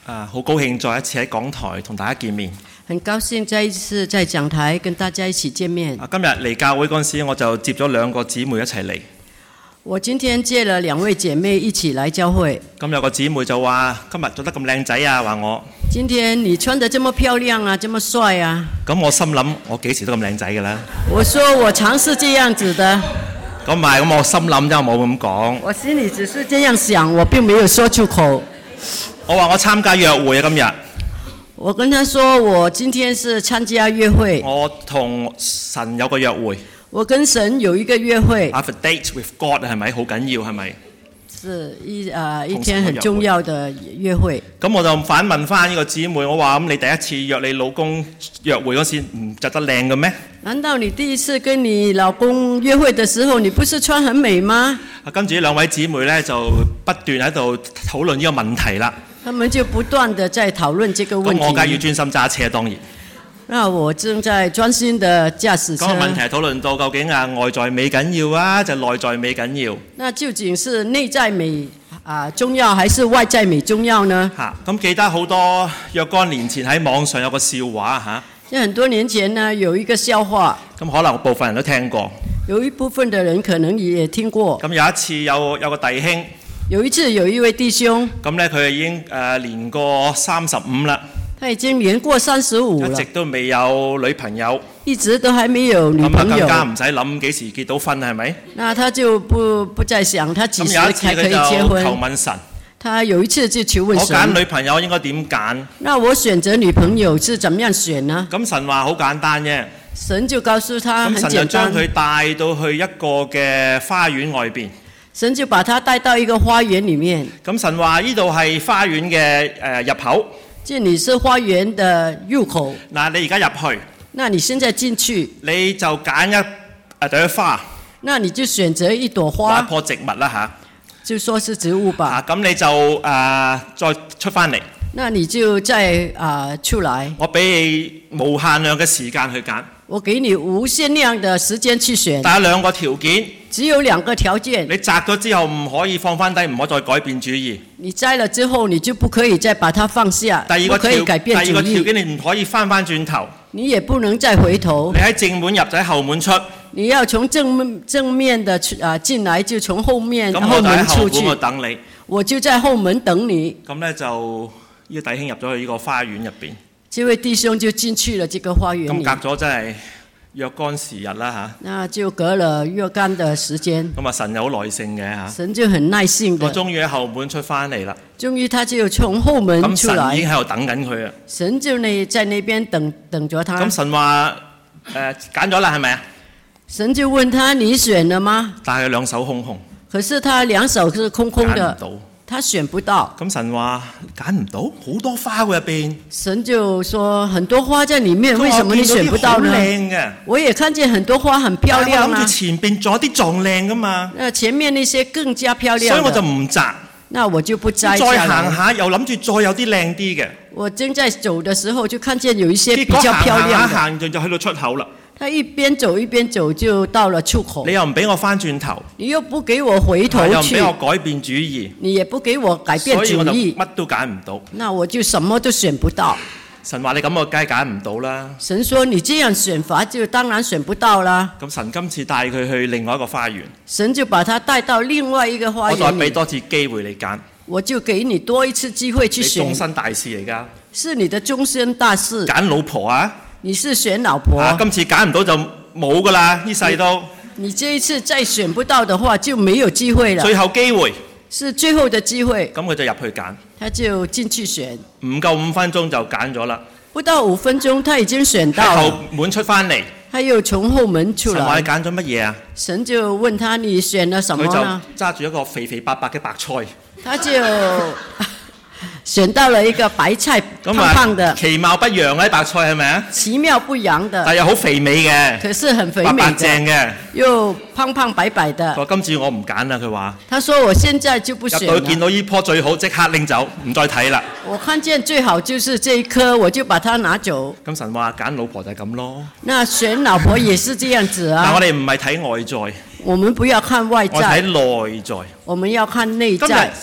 好高興再一次喺講台同大家見面。 很高興再一次在講台跟大家一起見面。 今日嚟教會嗰陣時，我就接咗兩個姊妹一齊嚟。 我今天接了兩位姐妹一起來教會。 咁有個姊妹就話：今日做得咁靚仔啊！話我。 今天你穿得這麼漂亮啊，這麼帥啊！ 咁我心諗，我幾時都咁靚仔㗎啦。 我說我常是這樣子的。 咁唔係，咁我心諗啫，我冇咁講。 我心裡只是這樣想，我並沒有說出口。 我話我參加約會啊，今日。 我跟他說，我今天是參加約會。 我同神有個約會。 我跟神有一個約會。 Have a date with God 係咪好緊要？係咪？ 是一天很重要的約會。咁我就反問翻呢個姊妹，我話咁你第一次約你老公約會嗰時唔着得靚嘅咩？ 難道你第一次跟你老公約會的時候，你不是穿很美嗎？ 跟住呢兩位姊妹呢，就不斷喺度討論呢個問題啦。 他們就不斷地在討論這個問題。 咁我梗係要專心揸車，當然。 那我正在專心地駕駛車。 嗰個問題係討論到究竟外在美緊要啊，就內在美緊要？ 那究竟是內在美重要，還是外在美重要呢？ 咁記得好多若干年前喺網上有個笑話在很多年前呢，有一個笑話。 咁可能部分人都聽過。 有一部分的人可能也聽過。 咁有一次有個弟兄。 有一次有一位弟兄。 咁呢佢已經年過35啦。 他已經年過35了。 一直都未有女朋友。 一直都還沒有女朋友。 咁更加唔使諗幾時結到婚係咪？ 那他就不再想他幾時才可以結婚。 求問神。 他有一次就求問神。 我揀女朋友應該點揀？ 那我選擇女朋友是怎麼樣選呢？ 咁神話好簡單啫。 神就告訴他很簡單。 咁神就將佢帶到去一個嘅花園外邊。 神就把他帶到一個花園裡面。 咁神話呢度係花園嘅入口。 這裡是花園的入口。 嗱，你而家入去。 那你現在進去。你就揀一朵花。 那你就選擇一朵花。 一棵植物啦嚇。 就說是植物吧。 咁你就再出翻嚟。 那你就再出來。 我俾你無限量嘅時間去揀。 我給你無限量的時間去選。 但係兩個條件。 只有兩個條件。 你摘咗之後唔可以放翻低，唔可以再改變主意。 你摘了之後，你就不可以再把它放下。 第二個可以改變主意。 第二個條件，你唔可以翻轉頭。 你也不能再回頭。 你喺正門入就喺後門出。 你要從正面的進來，就從後門出去。 咁我就喺後門度等你。 我就在後門等你。 咁呢，就呢個弟兄入咗去呢個花園入邊。 這位弟兄就進去了這個花園裡。 咁隔咗真係若干時日啦嚇。 那就隔了若干的時間。 咁神有好耐性嘅嚇。 神就很耐性的。 我終於喺後門出翻嚟啦。 終於他就從後門出來。 咁神已經喺度等緊佢啊。 神就在那邊等着他。 咁神話揀咗啦係咪啊？ 神就問他：你選了嗎？ 但係佢兩手空空。 可是他兩手是空空的。 揀唔到。 他選不到。 咁神話揀唔到，好多花喎入邊。 神就說很多花在裡面，為什麼你選不到呢？我也看見很多花很漂亮啊。 我諗住前邊仲有啲仲靚噶嘛。 前面那些更加漂亮。 所以我就唔摘。 那我就不摘。 再行下又諗住再有啲靚啲嘅。 我正在走的時候就看見有一些比較漂亮的。 行就去到出口啦。 他一邊走就到了出口。 你又唔俾我翻轉頭， 你又不給我回頭去， 又唔俾我改變主意， 你也不給我改變主意， 所以我就乜都揀唔到。 那我就什麼都選不到。 神話你咁我梗係揀唔到啦。 神說你這樣選法就當然選不到啦。 咁神今次帶佢去另外一個花園， 神就把他帶到另外一個花園。 我再俾多次機會你揀， 我就給你多一次機會去選。 你終身大事嚟㗎， 是你的終身大事。 揀老婆啊！ 你是選老婆。 今次揀唔到就冇㗎啦，呢世都。 你這一次再選不到的話，就沒有機會了。 最後機會。 是最後的機會。 咁佢就入去揀。 他就進去選。 唔夠5分鐘就揀咗啦。 不到5分鐘，他已經選到了。 喺後門出翻嚟。 他又從後門出來。 神話你揀咗乜嘢啊？ 神就問他：你選了什麼呢？ 佢就揸住一個肥肥白白嘅白菜。 他就選到了一個白菜，胖胖的， 其貌不揚嘅白菜係咪啊？ 其貌不揚的， 但又好肥美嘅， 可是很肥美的， 白白淨嘅， 又胖胖白白的。 佢話今次我唔揀啦，佢話。他說我現在就不選了。 入到見到呢棵最好，即刻拎走，唔再睇啦。 我看見最好就是這一棵，我就把它拿走。 咁神話揀老婆就係咁咯。 那選老婆也是這樣子啊。 但我哋唔係睇外在， 我們不要看外在， 我睇內在。 我們要看內在。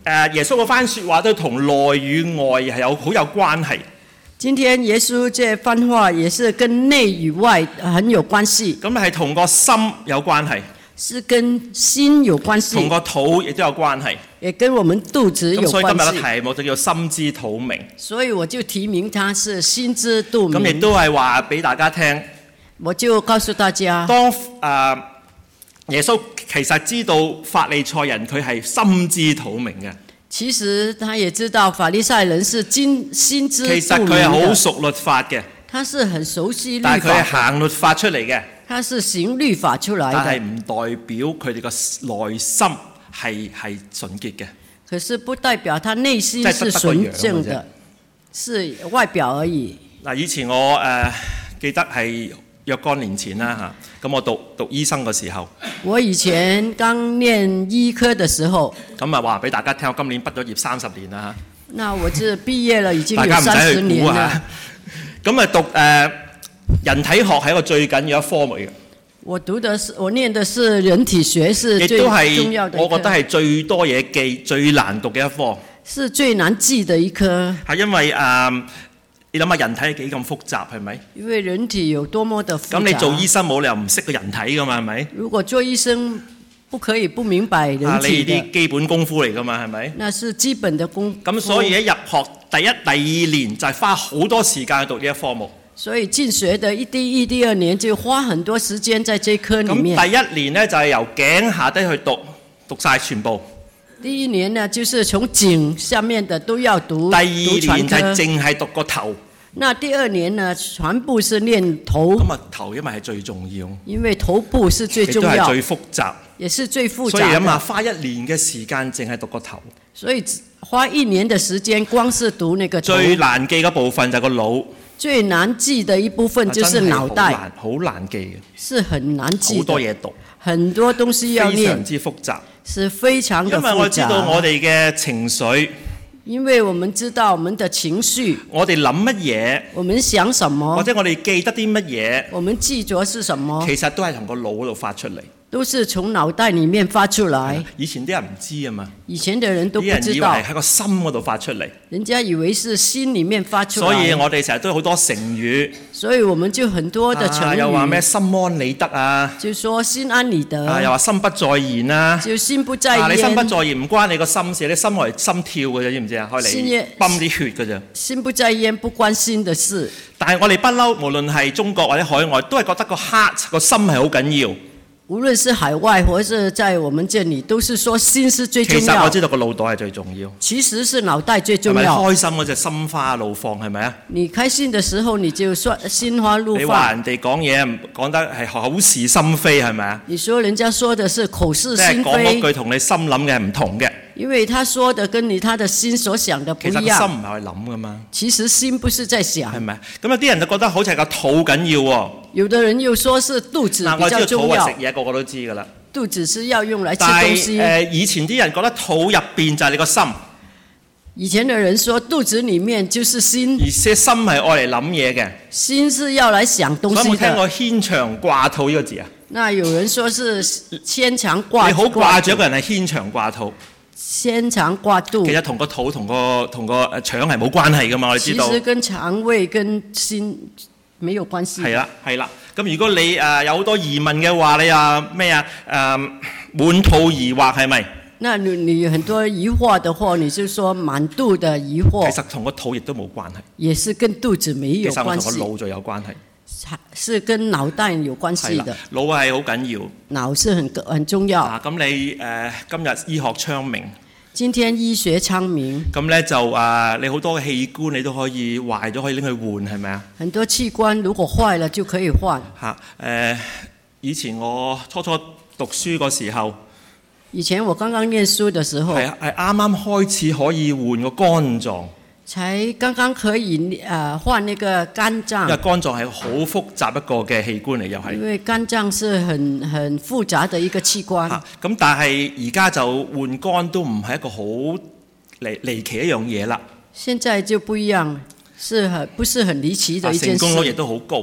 耶穌嗰番説話都同內與外係好有關係。 今天耶穌這番話也是跟內與外很有關係。 咁係同個心有關係， 是跟心有關係， 同個肚亦都有關係， 也跟我們肚子有關係。 所以今日嘅題目就叫心知肚明。所以我就提名它是心知肚明。 咁亦都係話俾大家聽， 我就告訴大家， 當耶穌其實知道法利賽人佢係心知肚明嘅。 其實他也知道法利賽人是心知肚明的。 其實佢係好熟律法嘅， 他是很熟悉律法， 但係佢係行律法出嚟嘅。 他是行律法出來的， 但係唔代表佢哋個內心係純潔嘅。 可是不代表他內心是純正的，是外表而已。 嗱，以前我記得係若干年前啦嚇，咁我讀醫生嘅時候， 我以前剛念醫科嘅時候， 咁啊話俾大家聽，我今年畢咗業30年啦嚇。 那我就畢業了，已經有30年啦。 咁啊讀人體學係一個最緊要一科目嘅。 我念的是人體學，是最重要的一科。 我覺得係最多嘢記、最難讀嘅一科。 是最難記的一科。 係因為你諗下人體係幾咁複雜係咪？ 因為人體有多麼的複雜。咁你做醫生冇理由唔識個人體噶嘛係咪？ 如果做醫生不可以不明白人體的。 你啲基本功夫嚟噶嘛係咪？ 那是基本的功夫。 咁所以喺入學第一、第二年就係花好多時間去讀呢一科目。 所以進學的第一、第二年就花很多時間在這科裡面。 咁第一年呢，就係由頸下低去讀晒全部。 第一年呢，就是從頸下面的都要讀。 第二年係淨係讀個頭。 那第二年呢，全部是練頭。 咁啊頭因為係最重要。 因為頭部是最重要。 亦都係最複雜。 也是最複雜。 所以諗下花一年嘅時間淨係讀個頭。 所以花一年的時間，光是讀那個頭。 最難記嘅部分就係個腦。 最難記的一部分就是腦袋。 好難記嘅。 是很難記的。 好多嘢讀。 很多東西要念。 非常之複雜。 是非常的複雜。 因為我知道我哋嘅情緒。 因為我們知道我們的情緒。 我哋諗乜嘢？ 我們想什麼？ 或者我哋記得啲乜嘢？ 我們記咗是什麼？ 其實都係從個腦嗰度發出嚟。 都是從腦袋裡面發出來。 以前啲人唔知啊嘛。 以前的人都不知道。 啲人以為係喺個心嗰度發出嚟。 人家以為是心裡面發出來。 所以我哋成日都有好多成語。 所以我們就很多的成語。 又話咩心安理得啊？ 就說心安理得。 又話心不在焉啊？ 就心不在焉。 你心不在焉唔關你個心事，你心係心跳嘅啫，知唔知啊？開嚟泵啲血嘅啫。 心不在焉不關心的事。 但係我哋不嬲，無論係中國或者海外，都係覺得個 heart 個心係好緊要。 無論是海外或者在我們這裡，都是說心是最重要。 其實我知道個腦袋係最重要。 其實是腦袋最重要。 係咪開心嗰隻心花怒放係咪啊？ 你開心的時候，你就說心花怒放。 你話人哋講嘢講得係口是心非係咪啊？ 你說人家說的是口是心非。 即係講嗰句同你心諗嘅係唔同嘅。 因為他說的跟他的心所想的不一樣。 其實心唔係去諗噶嘛。 其實心不是在想。 係咪？咁有啲人就覺得好似係個肚緊要喎。 有的人又說是肚子比較重要。 我知道肚係食嘢，個個都知㗎啦。 肚子是要用來吃東西。 以前啲人覺得肚入邊就係你個心。 以前的人說肚子裡面就是心。 而且心係愛嚟諗嘢嘅。 心是要來想東西的。 所以有冇聽過牽腸掛肚呢個字啊？ 那有人說是牽腸掛肚。 你好掛住一個人係牽腸掛肚。 牽腸掛肚。 其實同個肚同個腸係冇關係㗎嘛，我哋知道。 其實跟腸胃跟心沒有關係。 係啦，係啦。咁如果你有好多疑問嘅話，你咩啊？滿肚疑惑係咪？ 那你很多疑惑的話，你就說滿肚的疑惑。 其實同個肚亦都冇關係。 也是跟肚子沒有關係。 其實同個腦就有關係。 是跟腦袋有關係的。 腦係好緊要。 腦是很重要。 咁你今日醫學昌明。 今天醫學昌明。 咁咧就你好多器官你都可以壞咗，可以拎去換係咪啊？ 很多器官如果壞了就可以換。 以前我初初讀書嗰時候。 以前我剛剛念書的時候。係啱啱開始可以換個肝臟。 才剛剛可以換那個肝臟。因為肝臟係好複雜一個嘅器官嚟，又係。 因為肝臟是很複雜的一個器官。 咁但係而家就換肝都唔係一個好離奇一樣嘢啦。 現在就不一樣，不是很離奇的一件事。 成功率亦都好高。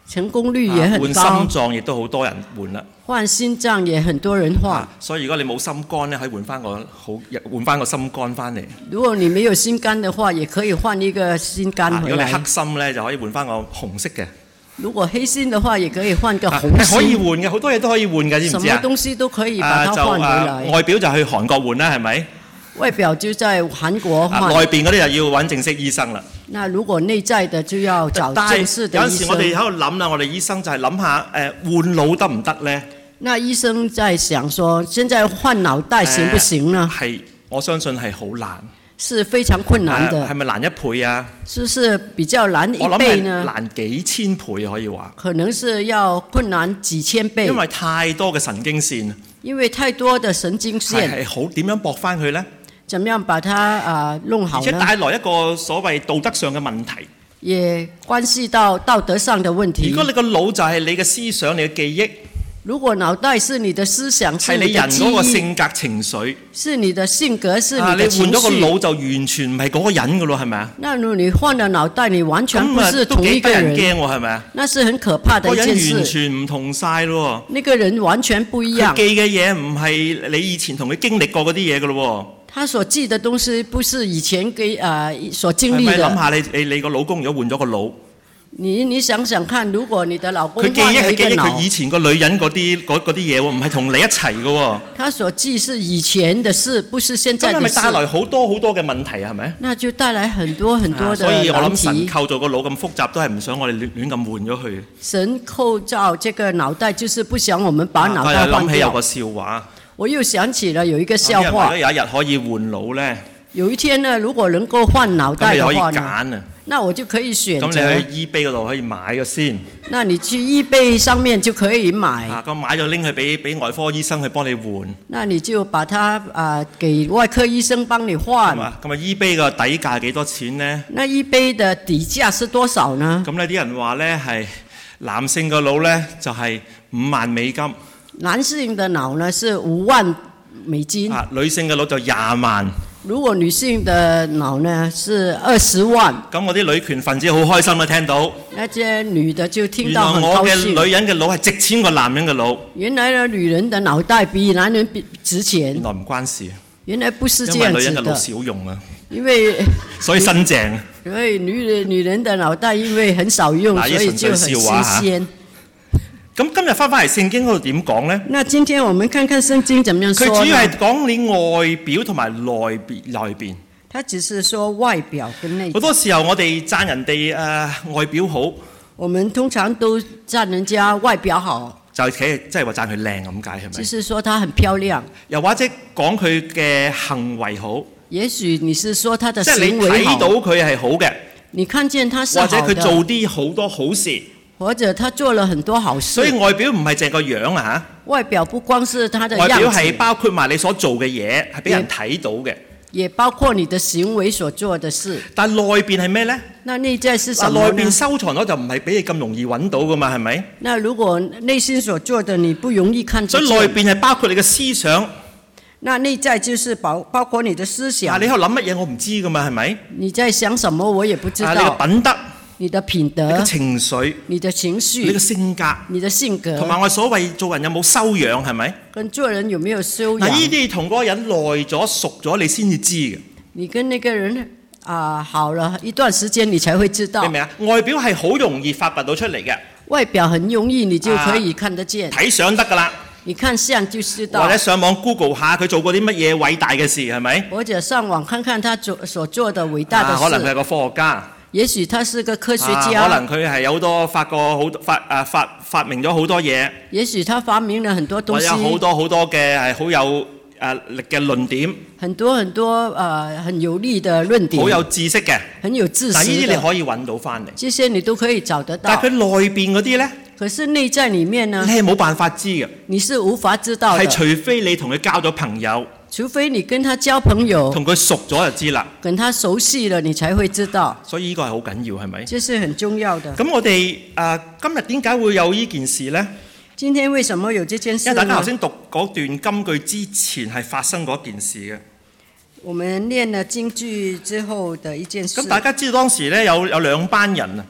成功率也很高。 換心臟亦都好多人換啦。 換心臟也很多人換。 所以如果你冇心肝咧，可以換翻個心肝翻嚟。 如果你沒有心肝的話，也可以換一個心肝回來。 如果你黑心咧，就可以換翻個紅色嘅。 如果黑心的話，也可以換個紅心。 可以換嘅，好多嘢都可以換嘅，知唔知啊？ 什麼東西都可以把它換回來。 外表就去韓國換啦，係咪？ 外表就在韓國換。 內邊嗰啲就要揾正式醫生啦。 那如果內在的就要找正式的醫生。 有陣時我哋喺度諗啦，我哋醫生就係諗下換腦得唔得咧？ 那醫生在想說，現在換腦袋行不行呢？ 係，我相信係好難。 是非常困難的。 係咪難一倍啊？ 是不是比較難一倍呢？ 我諗係難幾千倍可以話。 可能是要困難幾千倍。 因為太多嘅神經線。 因為太多的神經線。 係好點樣駁翻佢呢？ 怎麼樣把它弄好呢？ 而且帶來一個所謂道德上嘅問題。 也關係到道德上的問題。 如果你個腦就係你嘅思想、你嘅記憶。 如果腦袋是你的思想，是你的記憶， 係你人嗰個性格情緒， 是你的性格，是你的情緒。 你換咗個腦就完全唔係嗰個人噶咯，係咪啊？ 那如果你換了腦袋，你完全不是同一個人。 咁都幾得人驚喎，係咪啊？ 那是很可怕的一件事。 個人完全唔同晒咯。 那個人完全不一樣。 佢記嘅嘢唔係你以前同佢經歷過嗰啲嘢噶咯。 他所記的東西不是以前所經歷的。 係咪諗下你個老公如果換咗個腦？ 你想想看，如果你的老公佢記憶係記憶佢以前個女人嗰啲嘢喎，唔係同你一齊嘅喎。他所記是以前的事，不是現在的事。咁係咪帶來好多好多嘅問題啊？係咪？ 那就帶來很多很多的所以我諗神構造個腦咁複雜，都係唔想我哋亂咁換咗佢。 神構造這個腦袋，就是不想我們把腦袋換掉。 我諗起有個笑話。 我又想起了有一個笑話。 如果有一日可以換腦咧？ 有一天呢，如果能夠換腦袋的話呢？ 那我就可以選擇。 咁你去 eBay 嗰度可以買咗先。 那你去 eBay 上面就可以買。 咁買咗拎去俾外科醫生去幫你換。 那你就把它給外科醫生幫你換。 咁eBay 個底價幾多錢呢？ 那 eBay 的底價是多少呢？ 咁呢啲人話呢係男性個腦呢就係5萬美金。 男性的腦呢是5萬美金。 女性嘅腦就20萬。 如果女性的腦呢是20萬， 咁我啲女權分子好開心啊！聽到那些女的就聽到很高興。 原來我嘅女人嘅腦係值錢過男人嘅腦。 原來呢，女人的腦袋比男人值錢。 原來唔關事。 原來不是這樣子的。 因為女人嘅腦少用啊。 因為所以新淨。 因為女人的腦袋因為很少用，所以就很新鮮。 咁今日翻嚟聖經嗰度點講呢？ 那今天我們看看聖經怎麼樣說呢？ 佢主要係講你外表同埋內邊。 他只是說外表跟內。好多時候我哋讚人哋外表好。 我們通常都讚人家外表好。 就即係話讚佢靚咁解係咪？ 就是說他很漂亮。 又或者講佢嘅行為好。 也許你是說他的行為好。 即係你睇到佢係好嘅。 你看見他是好的。 或者佢做啲好多好事。 或者他做了很多好事， 所以外表唔係淨係個樣啊！ 外表不光是他的樣子， 外表係包括埋你所做嘅嘢，係俾人睇到嘅。 也包括你的行為所做的事。 但內邊係咩呢？ 那內在是什麼呢？ 內邊收藏咗就唔係俾你咁容易揾到噶嘛，係咪？ 那如果內心所做的你不容易看出， 所以內邊係包括你嘅思想。 那內在就是包括你的思想。 你喺度諗乜嘢我唔知噶嘛，係咪？ 你在想什麼我也不知道。 你嘅品德。 你的品德、 你嘅情緒、 你的情緒、 你嘅性格、 你的性格， 同埋我所謂做人有冇修養，係咪？ 跟做人有沒有修養？ 嗱，呢啲同嗰個人耐咗、熟咗，你先至知嘅。 你跟那個人好了一段時間，你才會知道。 明唔明啊？外表係好容易發掘到出嚟嘅。 外表很容易，你就可以看得見。 睇相得㗎啦。 你看相就知道。 或者上網 Google 下佢做過啲乜嘢偉大嘅事，係咪？ 或者上網看看他所做的偉大的事。 可能佢係個科學家。 也許他是個科學家。 可能佢係有好多發明咗好多嘢。 也許他發明了很多東西。 或者好多好多嘅係好有力嘅論點。 很多很有力的論點。 好有知識嘅。 很有知識。 但呢啲你可以揾到翻嚟。 這些你都可以找得到。 但係佢內邊嗰啲咧？ 可是內在裡面呢？ 你係冇辦法知嘅。 你是無法知道的。 係除非你同佢交咗朋友。 除非你跟他交朋友， 同佢熟咗就知啦。 跟他熟悉了，你才會知道。 所以呢個係好緊要，係咪？ 這是很重要的。 咁我哋今日點解會有呢件事呢？ 今天為什麼有這件事呢？ 因為大家頭先讀嗰段金句之前係發生過一件事嘅。 我們念了金句之後的一件事。 咁大家知道當時咧有兩班人啊。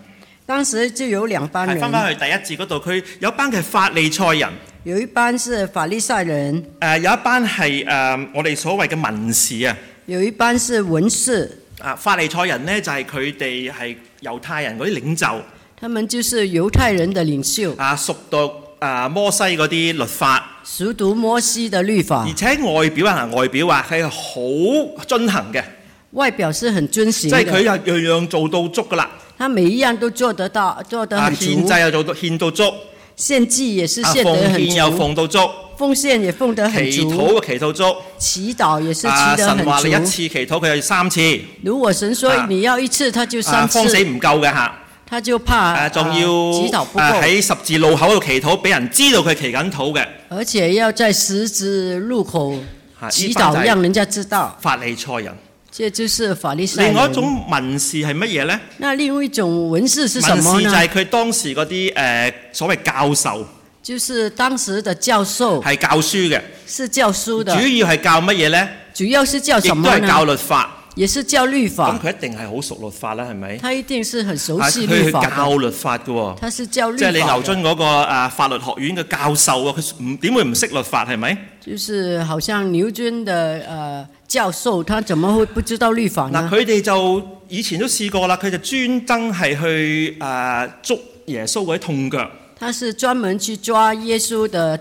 當時就有兩班人。 翻返去第一節嗰度，佢有一班嘅法利賽人， 有一班是法利賽人， 有一班係我哋所謂嘅文士啊。 有一班是文士。 法利賽人呢，就係佢哋係猶太人嗰啲領袖。 他們就是猶太人的領袖。 熟讀摩西嗰啲律法。 熟讀摩西的律法。 而且外表係好遵行嘅。 外表是很遵行的。 即係佢樣樣做到足噶啦。 他每一樣都做得到，做得很足。 獻祭又做到獻到足。 獻祭也是獻得很足。 奉獻又奉到足。 奉獻也奉得很足。 祈禱祈到足。 祈禱也是祈得很足。 神話你一次祈禱，佢就3次。 如果神說你要一次，他就3次。 慌死唔夠嘅嚇。 他就怕仲要祈禱不夠。 喺十字路口度祈禱，俾人知道佢祈緊禱嘅。 而且要在十字路口祈禱，讓人家知道。 法利賽人。 這就是法利賽人。 另外一種文士係乜嘢呢？ 那另外一種文士是什麼呢？ 文士就係佢當時嗰啲所謂教授。 就是當時的教授。 係教書嘅。 是教書的。 主要係教乜嘢呢？ 主要是教什麼呢？ 亦都係教律法。 也是教律法。 咁佢一定係好熟律法啦，係咪？ 他一定是很熟悉律法的。 佢教律法嘅喎。 他是教律法。 即係你牛津嗰個法律學院嘅教授啊，佢點會唔識律法係咪？ 就是好像牛津的教授，他怎麼會不知道律法呢？ 佢哋就以前都試過啦，佢就專登係去捉耶穌嗰啲痛腳。他是專門去抓耶穌的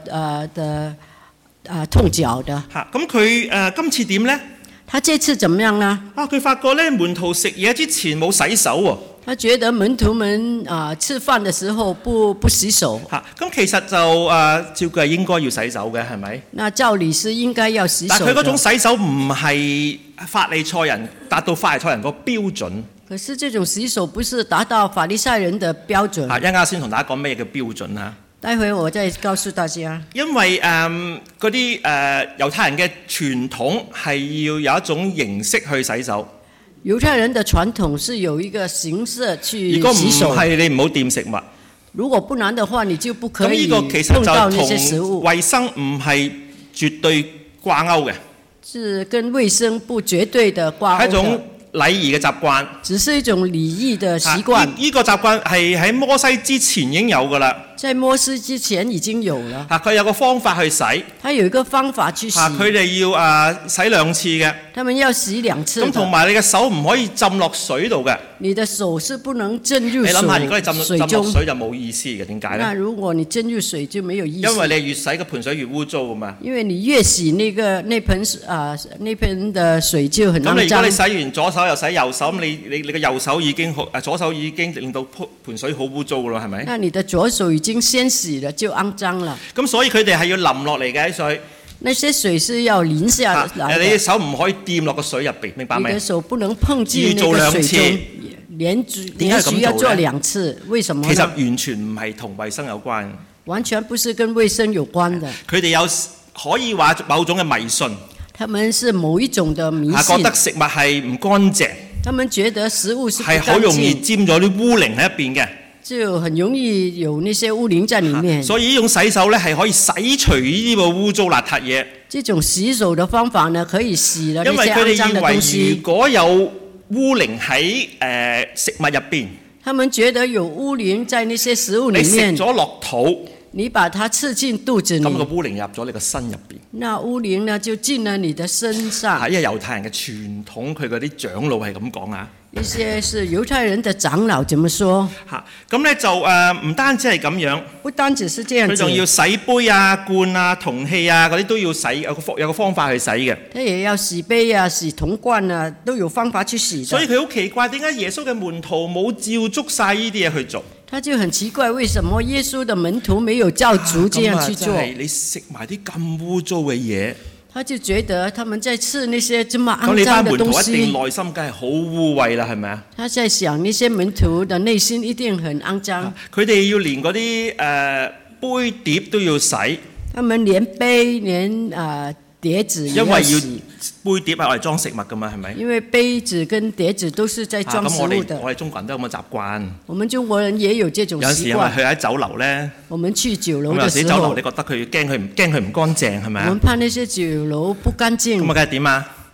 痛腳的。 咁佢今次點呢？ 他這次怎麼樣呢？ 佢發覺咧門徒食嘢之前冇洗手喎。 他覺得門徒們吃飯的時候不洗手。 咁其實就照計係應該要洗手嘅，係咪？ 那照理是應該要洗手。 但佢嗰種洗手唔係法利賽人達到法利賽人個標準。 可是這種洗手不是達到法利賽人的標準。 一陣間先同大家講咩叫標準啊？ 待會我再告訴大家。 因為嗰啲猶太人嘅傳統係要有一種形式去洗手。 猶太人的傳統是有一個形式去洗手。 如果唔係，你唔好掂食物。 如果不然的話，你就不可以碰到那些食物。衛生唔係絕對掛鈎嘅。 是跟衛生不絕對的掛鈎。係一種禮儀嘅習慣， 只是一種禮儀的習慣。 呢個習慣係喺摩西之前已經有㗎啦。 在摩西之前已經有了。 佢有個方法去洗。他有一個方法去洗。 佢哋要洗2次嘅。 他們要洗2次。 咁同埋你嘅手唔可以浸落水度嘅。 你的手是不能浸入水。 你諗下，如果你浸落水就冇意思嘅，點解呢？ 那如果你浸入水就沒有意思。因為你越洗個盆水越污糟㗎嘛。 因為你越洗那盆的水就很骯髒。 咁如果你洗完左手又洗右手，咁你嘅右手已經左手已經令到盆水好污糟㗎啦，係咪？ 那你的左手已經先洗了，就骯髒了。 咁所以佢哋係要淋落嚟嘅啲水。 那些水是要淋下來的。 你嘅手唔可以掂落個水入邊，明白未？ 你的手不能碰進那個水中。連續要做2次，為什麼呢？ 其實完全唔係同衛生有關。 完全不是跟衛生有關的。 佢哋有可以話某種嘅迷信。 他們是某一種的迷信。 覺得食物係唔乾淨。 他們覺得食物是不乾淨。 係好容易沾咗啲污靈喺入邊嘅。 就很容易有那些污靈在裡面。 所以呢種洗手呢，係可以洗除呢個污糟邋遢嘢。 這種洗手的方法呢，可以洗了那些骯髒的東西。 因為佢哋認為如果有污靈喺食物入邊， 他們覺得有污靈在那些食物裡面。 你食咗落肚， 你把它吃進肚子裡， 咁個污靈入咗你個身入邊。 那污靈呢就進了你的身上。 因為猶太人嘅傳統，佢嗰啲長老係咁講啊。 一些是猶太人的長老怎麼說？ 咁咧就唔單止係咁樣， 不單止是這樣子， 佢仲要洗杯啊、罐啊、銅器啊嗰啲都要洗，有個方法去洗嘅。 他也要洗杯啊、洗銅罐啊，都有方法去洗。 所以佢好奇怪，點解耶穌嘅門徒冇照足晒呢啲嘢去做？ 他就很奇怪，為什麼耶穌的門徒沒有照足這樣去做？ 你食埋啲咁污糟嘅嘢。 他就覺得他們在吃那些這麼骯髒的東西。咁你班門徒一定內心梗係好污穢啦，係咪啊？他在想那些門徒的內心一定很骯髒。佢哋要連嗰啲杯碟都要洗。他們連杯連碟子也要洗。因為杯碟係我哋裝食物㗎嘛，係咪？因為杯子跟碟子都是在裝食物的。我哋中國人都有咁嘅習慣。我們中國人也有這種習慣。有時因為去喺酒樓咧，我們去酒樓的時候，有時酒樓你覺得佢驚佢唔乾淨係咪啊？我們怕那些酒樓不乾淨。咁啊，梗係點啊？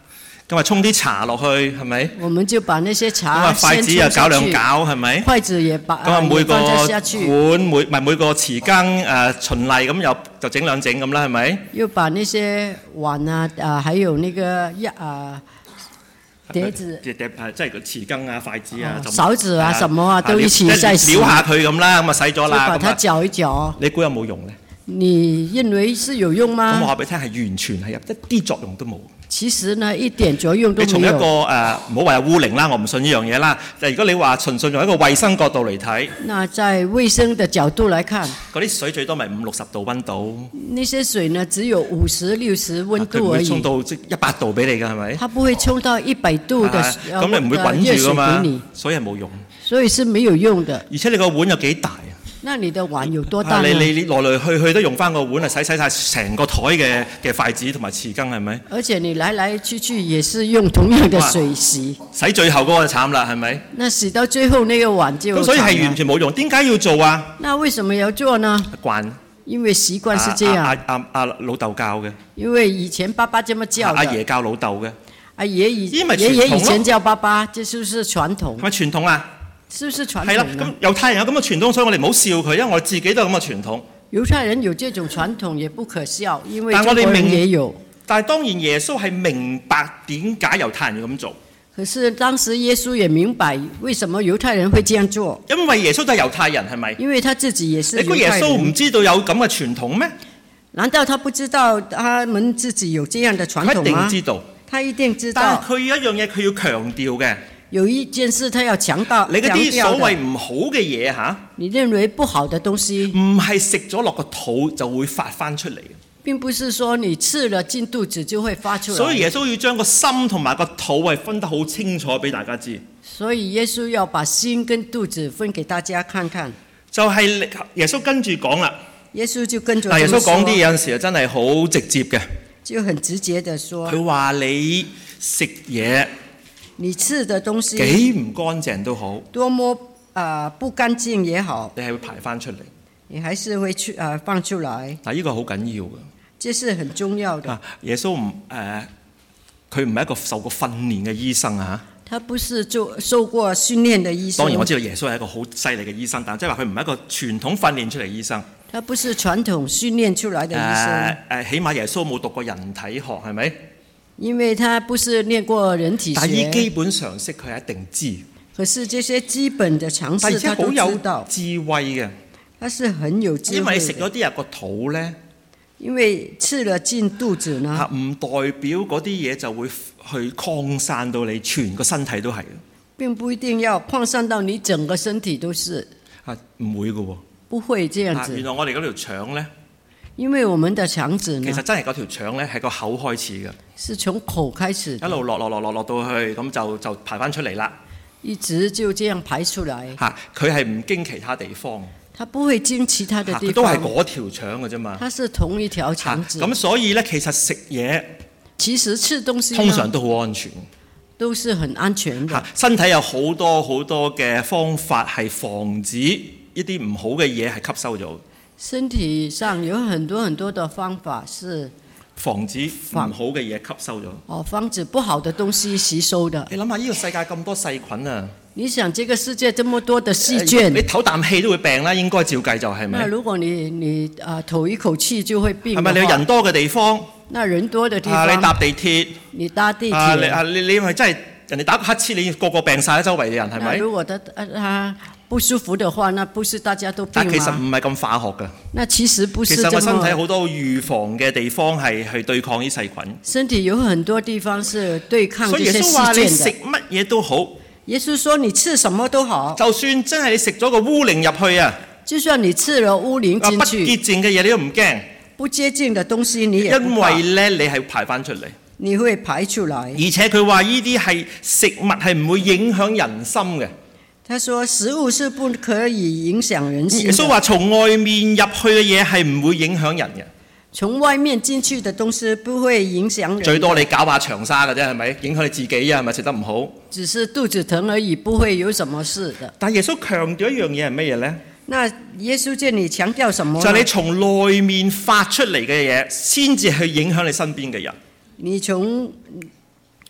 咁啊沖啲茶落去係咪？ 我們就把那些茶筷子啊攪兩攪係咪？ 筷子也把咁啊每個碗每個匙羹循例咁就整兩整咁啦係咪？ 又把那些碗還有那個碟子， 即係個匙羹啊、筷子啊、 勺子啊、什麼啊，都一起再洗。 撩下佢咁啦，咁啊洗咗啦。 把它攪一攪。 你估有冇用咧？ 你認為是有用嗎？ 咁我話俾你聽，係完全係一啲作用都冇。 其實呢，一點作用都冇。你從一個唔好話有污靈啦，我唔信呢樣嘢啦。但係如果你話純粹用一個衛生角度嚟睇， 那在衛生的角度來看， 嗰啲水最多咪50-60度溫度。 那些水呢，只有50-60溫度而已。 佢唔會沖到即100度俾你㗎，係咪？ 它不會沖到100度的咁你唔會滾住㗎嘛，所以係冇用。 所以是沒有用的。 而且你個碗有幾大？ 那你的碗有多大呢？ 你來來去去都用翻個碗嚟洗晒成個台嘅筷子同埋匙羹係咪？ 而且你來來去去也是用同樣的水洗。 洗最後嗰個就慘啦，係咪？ 那洗到最後那個碗就慘了。咁所以係完全冇用，點解要做啊？ 那為什麼要做呢？ 慣。 因為習慣是這樣。 老豆教嘅。 因為以前爸爸這麼教的。 阿爺教老豆嘅。 阿爺以前教爸爸，這是不是傳統？ 係咪傳統啊？ 是不是傳統？ 係啦，咁猶太人有咁嘅傳統，所以我哋唔好笑佢，因為我自己都有咁嘅傳統。 猶太人有這種傳統也不可笑，因為中國人也有。 但係當然耶穌係明白點解猶太人要咁做。 可是當時耶穌也明白為什麼猶太人會這樣做。 因為耶穌都係猶太人，係咪？ 因為他自己也是猶太人。 你估耶穌唔知道有咁嘅傳統咩？ 難道他不知道他們自己有這樣的傳統嗎？ 佢一定知道。 他一定知道。 但係佢有一樣嘢佢要強調嘅。 有一件事，他要強調。 你嗰啲所謂唔好嘅嘢嚇， 你認為不好的東西， 唔係食咗落個肚就會發翻出嚟嘅。 並不是說你吃了進肚子就會發出來。 所以耶穌要將個心同埋個肚係分得好清楚俾大家知。 所以耶穌要把心跟肚子分給大家看看。 就係耶穌跟住講啦。 耶穌就跟住。 耶穌講啲有陣時真係好直接嘅。 就很直接的說。 佢話你食嘢。 你吃的東西幾唔乾淨都好， 多麼不乾淨也好， 你係會排翻出嚟， 你還是會放出來。 嗱，呢個好緊要嘅， 這是很重要的。 耶穌佢唔係一個受過訓練嘅醫生啊， 他不是受過訓練的醫生。 當然我知道耶穌係一個好犀利嘅醫生，但即係話佢唔係一個傳統訓練出嚟嘅醫生。 他不是傳統訓練出來的醫生。 起碼耶穌冇讀過人體學，係咪？ 因為他不是念過人體學， 但係基本常識佢係一定知。 可是這些基本的常識，他都知道。 智慧嘅， 他是很有智慧。 因為你食咗啲入個肚咧， 因為吃了進肚子呢， 唔代表嗰啲嘢就會去擴散到你全個身體都係。 並不一定要擴散到你整個身體都是。 唔會嘅喎。 不會這樣子。 原來我哋嗰條腸咧。 因為我們的腸子呢， 其實真係嗰條腸咧係個口開始嘅， 是從口開始， 一路落到去，咁就排翻出嚟啦。 一直就這樣排出來。 佢係唔經其他地方。 它不會經其他的地方。 都係嗰條腸嘅啫嘛。 它是同一條腸子。 咁所以咧，其實食嘢， 其實吃東西通常都好安全。 都是很安全的。 身體有好多好多嘅方法係防止一啲唔好嘅嘢係吸收咗。 身體上有很多很多的方法是防止唔好嘅嘢吸收咗。 防止不好的東西吸收的。 你諗下呢個世界咁多細菌啊！ 你想這個世界這麼多的細菌， 你唞啖氣都會病啦，應該照計就係咪？ 那如果你唞一口氣就會病， 係咪？你人多嘅地方， 那人多的地方， 你搭地鐵， 你搭地鐵， 你咪真係人哋打個乞嗤，你個個病晒，周圍嘅人係咪？ 如果他不舒服的話，那不是大家都病嗎？ 但其實唔係咁化學㗎。 那其實不是。其實個身體好多預防嘅地方係去對抗啲細菌。 身體有很多地方是對抗這些細菌的。 所以耶穌話你食乜嘢都好。 耶穌說你吃什麼都好。 就算真係你食咗個污靈入去啊， 就算你吃了污靈進去， 不潔淨嘅嘢你都唔驚。 不潔淨的東西你也不怕。 因為咧你係排翻出嚟。 你會排出來。 而且佢話呢啲係食物係唔會影響人心嘅。 他說食物是不可以影響人心的。 耶穌話從外面入去嘅嘢係唔會影響人嘅。 從外面進去的東西不會影響人。最多你搞下長沙嘅啫，係咪？影響你自己啊，係咪食得唔好？ 只是肚子疼而已，不會有什麼事的。 但耶穌強調一樣嘢係乜嘢呢？ 那耶穌叫你強調什麼？ 就係你從內面發出嚟嘅嘢，先至去影響你身邊嘅人。 你從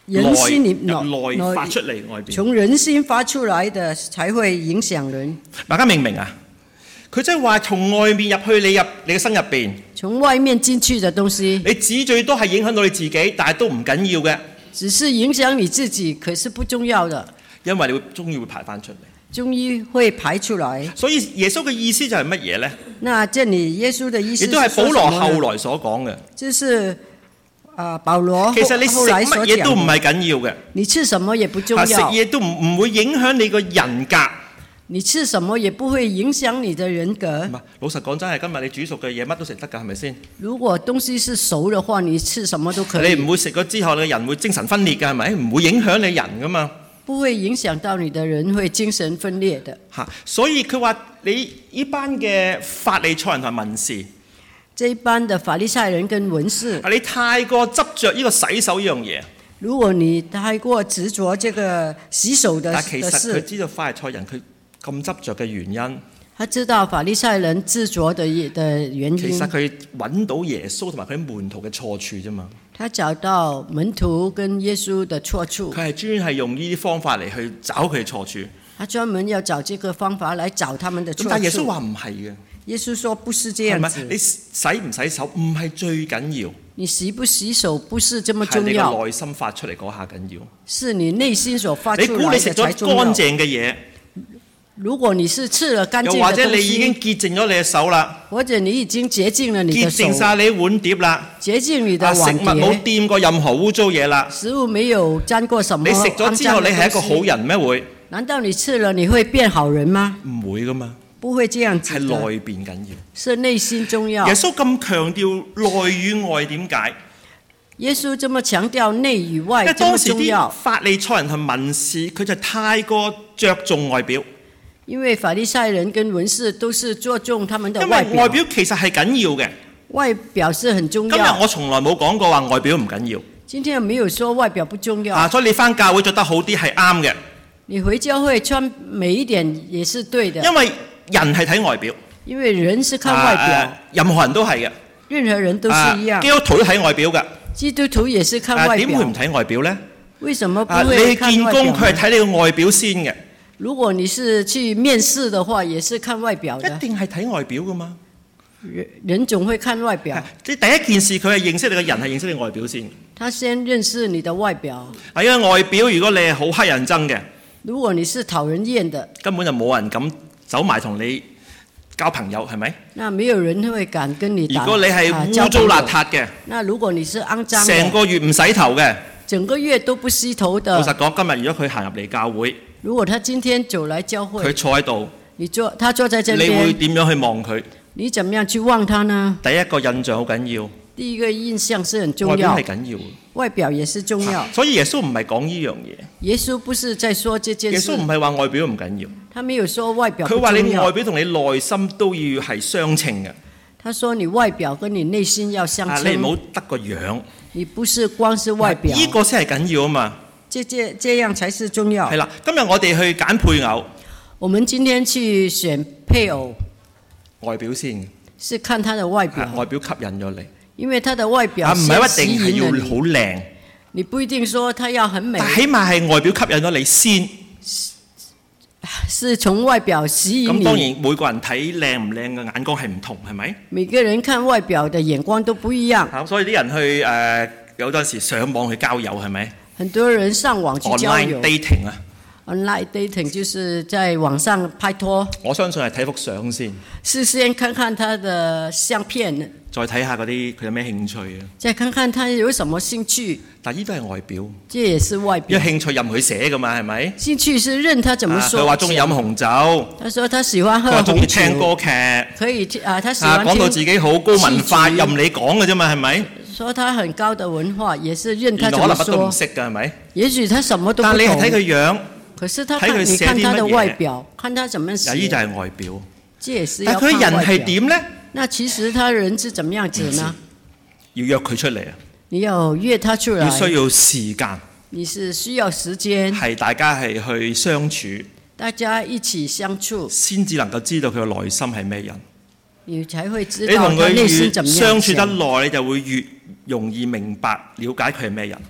人心裏內發出嚟外邊， 從人心發出來的才會影響人。 大家明唔明啊？佢即係話從外面入去你嘅身入邊， 從外面進去嘅東西， 你只最多係影響到你自己，但係都唔緊要嘅。 只是影響你自己，可是不重要的。 因為你終於會排翻出嚟。 終於會排出來。所以耶穌嘅意思就係乜嘢呢？ 那這裡耶穌嘅意思亦都係保羅後來所講嘅。 就是保羅其實你食乜嘢都唔係緊要嘅。 你吃什麼也不重要。 食嘢都唔會影響你個人格。 你吃什麼也不會影響你的人格。 老實講真係，今日你煮熟嘅嘢乜都食得㗎，係咪先？ 如果東西是熟嘅話，你吃什麼都可以。 你唔會食咗之後，你嘅人會精神分裂㗎，係咪？唔會影響你人㗎嘛。 不會影響到你的人會精神分裂的。 所以佢話你呢班嘅法利賽人同文士， 這一班的法利賽人跟文士， 你太過執着呢個洗手呢樣嘢。 如果你太過執着這個洗手的事， 但其實佢知道法利賽人佢咁執着嘅原因。 他知道法利賽人執着的原因。 其實佢揾到耶穌同埋佢門徒嘅錯處啫嘛。 他找到門徒跟耶穌的錯處。佢係專係用呢啲方法嚟去找佢嘅錯處。 他專門要找這個方法來找他們的錯處。 但耶穌話唔係嘅。 耶穌說不是這樣子。 你洗唔洗手唔係最緊要。 你洗不洗手不是這麼重要。 係你內心發出嚟嗰下緊要。 是你內心所發出來的才重要。 你估你食咗乾淨嘅嘢？ 如果你是吃了乾淨的東西， 又或者你已經潔淨咗你嘅手啦， 或者你已經潔淨了你的手， 潔淨晒你碗碟啦， 潔淨你的碗碟， 食物冇掂過任何污糟嘢啦， 食物沒有沾過什麼， 你食咗之後你係一個好人咩會？ 難道你吃了你會變好人嗎？ 唔會噶嘛， 不會這樣子， 係內邊緊要， 是內心重要。 耶穌咁強調內與外點解？ 耶穌這麼強調內與外這麼重要。 當時啲法利賽人同文士佢就太過着重外表。 因為法利賽人跟文士都是着重他們的外表。 因為外表其實係緊要嘅。 外表是很重要。 今日我從來冇講過話外表唔緊要。 今天沒有說外表不重要。 所以你返教會着得好啲係啱嘅。 你回教會穿美一點也是對的。 因為人係睇外表。 因為人是看外表。 任何人都係嘅。 任何人都是一樣。 基督徒都睇外表㗎。 基督徒也是看外表。 點會唔睇外表呢？ 為什麼不會看外表？ 你見工佢係睇你個外表先嘅。 如果你是去面試的話，也是看外表的。 一定係睇外表噶嘛。 人總會看外表。 即第一件事，佢係認識你個人，係認識你外表先。 他先認識你的外表。 因為外表，如果你係好乞人憎嘅， 如果你是討人厭的， 根本就冇人敢走埋同你交朋友，係咪？ 那沒有人會敢跟你打。 如果你係污糟邋遢嘅， 那如果你是骯髒嘅， 成個月唔洗頭嘅， 整個月都不洗頭的。 老實講，今日如果佢行入嚟教會， 如果他今天走來教會， 佢坐喺度， 他坐在這邊， 你會點樣去望佢？ 你怎麼樣去望他呢？ 第一個印象好緊要。 第一個印象是很重要。 外表係緊要。 外表也是重要。 所以耶穌唔係講呢樣嘢。 耶穌不是在說這件事。 耶穌唔係話外表唔緊要。 他沒有說外表不重要。 佢話你外表同你內心都要係相稱嘅。 他說你外表跟你內心要相稱。 你唔好得個樣。 你不是光是外表。 呢個先係緊要啊嘛。 這樣才是重要。 係啦，今日我哋去揀配偶。 我們今天去選配偶， 外表先。 是看他的外表。 外表吸引咗你。 因為他的外表唔係一定係要好靚。 你不一定說他要很美。 但起碼係外表吸引咗你先。 是從外表吸引你。 咁當然每個人睇靚唔靚嘅眼光係唔同，係咪？ 每個人看外表的眼光都不一樣。 所以啲人去有陣時上網去交友係咪？ 很多人上網去交友。 Online dating 啊。 Online dating 就是在網上拍拖。 我相信係睇幅相先。 是先看看他的相片。 再睇下嗰啲佢有咩興趣啊？ 再看看他有什麼興趣。 但呢都係外表。 這也是外表。 因為興趣任佢寫噶嘛，係咪？ 興趣是任他怎麼說。 佢話中意飲紅酒。 他說他喜歡喝紅酒。 佢話中意聽歌劇。 可以他喜歡聽。 講到自己好高文化，任你講嘅啫嘛，係咪？ 說他很高的文化，也是任他怎麼說。 可能乜都唔識㗎，係咪？ 也許他什麼都不懂。 但你係睇佢樣。 可是他看你看他的外表，看他怎麼寫。 呢就係外表。 這也是要看外表。 但佢人係點呢？ 那其實他人是怎麼樣子呢？ 要約佢出嚟啊！ 你要約他出來。 要需要時間。 你是需要時間。 係大家係去相處。 大家一起相處。 先至能夠知道佢嘅內心係咩人。 你才會知道他內心怎麼樣。 你同佢越相處得耐，你就會越容易明白了解佢係咩人。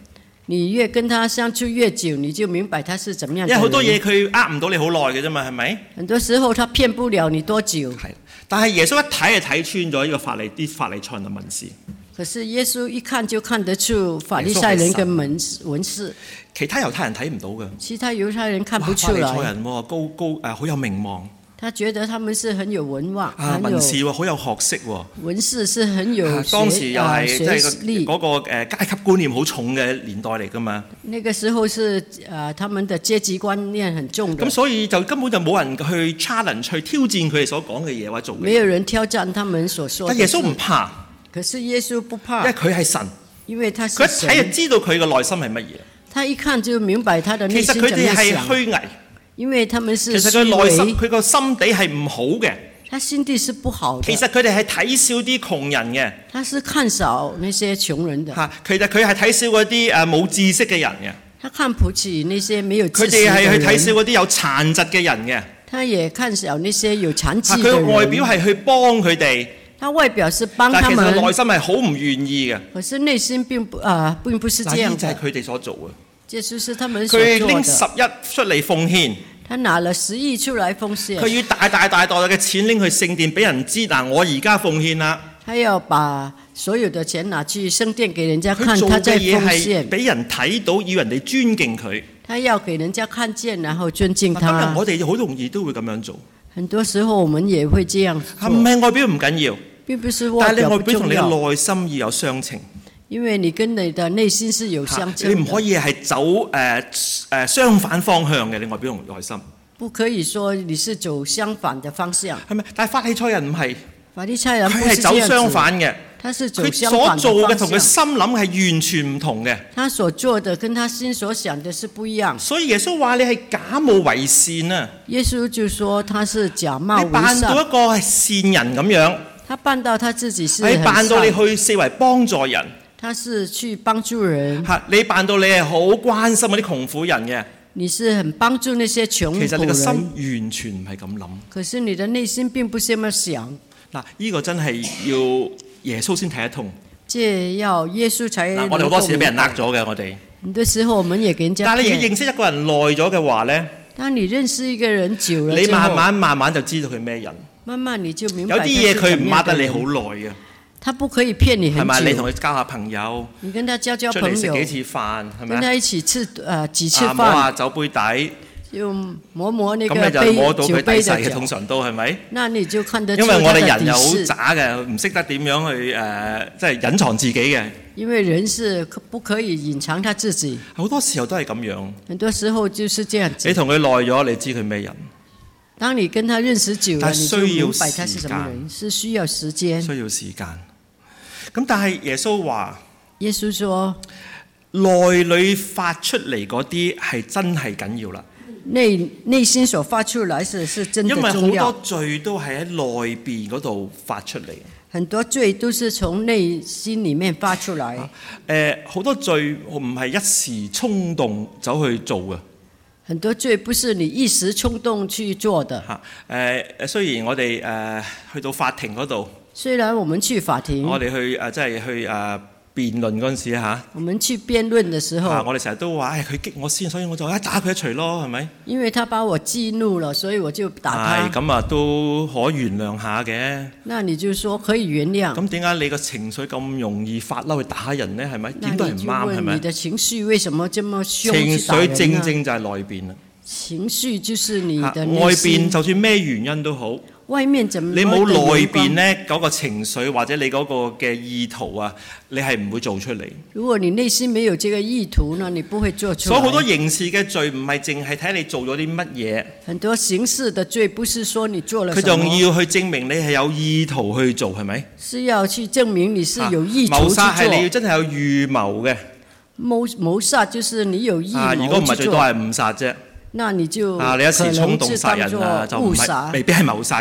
你越跟他相處越久，你就明白他是怎麼樣的人。 因為好多嘢佢呃唔到你好耐嘅啫嘛，係咪？ 很多時候他騙不了你多久。 係，但係耶穌一睇就睇穿咗呢個啲法利賽人嘅文士。 可是耶穌一看就看得出法利賽人跟文士， 其他猶太人睇唔到嘅。 其他猶太人看不出來。 法利賽人高好有名望。 他覺得他們是很有文望， 文士好有學識喎。 文士是很有當時又係即係歷嗰個階級觀念好重嘅年代嚟㗎嘛。 那個時候是他們的階級觀念很重的。 咁所以就根本就冇人去 challenge 去挑戰佢哋所講嘅嘢或者做嘅嘢。 沒有人挑戰他們所說的。 但耶穌唔怕。 可是耶穌不怕， 因為佢係神。 因為他是神。 佢一睇就知道佢嘅內心係乜嘢。 他一看就明白他的內心怎麼想。 其實佢哋係虛偽。 因為他們是其實佢內心佢個心底係唔好嘅。 他心地是不好的。 其實佢哋係睇小啲窮人嘅。 他是看少那些窮人的。 其實佢係睇小嗰啲冇知識嘅人嘅。 他看不起那些沒有知識的人。 佢哋係去睇小嗰啲有殘疾嘅人嘅。 他也看少那些有殘疾的人。 佢外表係去幫佢哋。 他外表是幫他們。 但其實內心係好唔願意嘅。 可是內心並不是這樣的。 呢就係佢哋所做嘅。 這就是他們所做的。 佢拎11出嚟奉獻。 他拿了10億出來奉獻。 佢要大袋嘅錢拎去聖殿俾人知，嗱我而家奉獻啦。 他要把所有的錢拿去聖殿給人家看，他在奉獻。佢做嘅嘢係俾人睇到，要人哋尊敬佢。 他要給人家看見，然後尊敬他。 今日我哋好容易都會咁樣做。 很多時候我們也會這樣做。 唔係外表唔緊要， 並不是外表不重要。 但係你外表同你嘅內心要有相稱。 因為你跟你的內心是有相稱的。 你唔可以係走相反方向嘅，你外表同內心。 不可以說你是走相反的方向。 係咪？但係法利賽人唔係。 法利賽人佢係走相反嘅。 他是走相反的方向。 佢所做嘅同佢心諗係完全唔同嘅。 他所做的跟他心所想的是不一樣。 所以耶穌話你係假冒為善啊。 耶穌就說他是假冒為善。 你扮到一個係善人咁樣。 他扮到他自己是很善。 你扮到你去四圍幫助人。 他是去幫助人。 你扮到你係好關心嗰啲窮苦人嘅。 你是很幫助那些窮苦人。 其實你個心完全唔係咁諗。 可是你的內心並不是這麼想。 嗱，呢個真係要耶穌先睇得通。 這要耶穌才能夠明白。 我哋好多時都俾人呃咗嘅，我哋。 很多時候我們也給人家騙。 但係你要認識一個人耐咗嘅話咧， 當你認識一個人久了， 你慢慢就知道佢咩人。 慢慢你就明白。 有啲嘢佢唔呃得你好耐嘅。 他不可以騙你很久。 係咪？你同佢交下朋友。 你跟他交朋友。 出嚟食幾次飯，係咪？ 跟他一起吃幾次飯。 摸下酒杯底。 就摸那個杯酒杯嘅腳。通常都係咪？ 那你就看得出因為我哋人又好底渣嘅，唔識得點樣去即係隱藏自己嘅。 因為人是不可以隱藏他自己。 好多時候都係咁樣。 很多時候就是這樣子。 你同佢耐咗，你知佢咩人。 當你跟他認識久了，你就明白他是什麼人， 是需要時間。 需要時間。咁但係耶穌話， 耶穌說， 內裏發出嚟嗰啲係真係緊要啦。 內心所發出來是真的重要。 因為好多罪都係喺內邊嗰度發出嚟。 很多罪都是從內心裡面發出來。 好多罪唔係一時衝動走去做嘅。 很多罪不是你一時衝動去做的。 雖然我哋去到法庭嗰度。 雖然我們去法庭， 我哋去即係去辯論嗰陣時嚇。 我們去辯論的時候， 我哋成日都話佢激我先，所以我就打佢一錘咯，係咪？ 因為他把我激怒了，所以我就打他。 咁啊，都可原諒下嘅。 那你就說可以原諒。 咁點解你個情緒咁容易發嬲去打人呢？係咪？點都係唔啱，係咪？ 你的情緒為什麼這麼兇？ 情緒正正就係內邊啦。 情緒就是你的內心。 外邊就算咩原因都好。 外面怎麼你冇內邊呢嗰個情緒或者你嗰個嘅意圖啊，你係唔會做出嚟。 如果你內心沒有這個意圖呢，你不會做出來。 所以好多刑事嘅罪唔係淨係睇你做咗啲乜嘢。 很多刑事嘅罪不是說你做了什麼。 佢仲要去證明你係有意圖去做，係咪？ 是要去證明你是有意圖去做。 謀殺係你要真係有預謀嘅。 謀殺就是你有意謀去做。 如果唔係最多係誤殺啫。 那你就你一時衝動殺人就唔係，未必係謀殺嘅。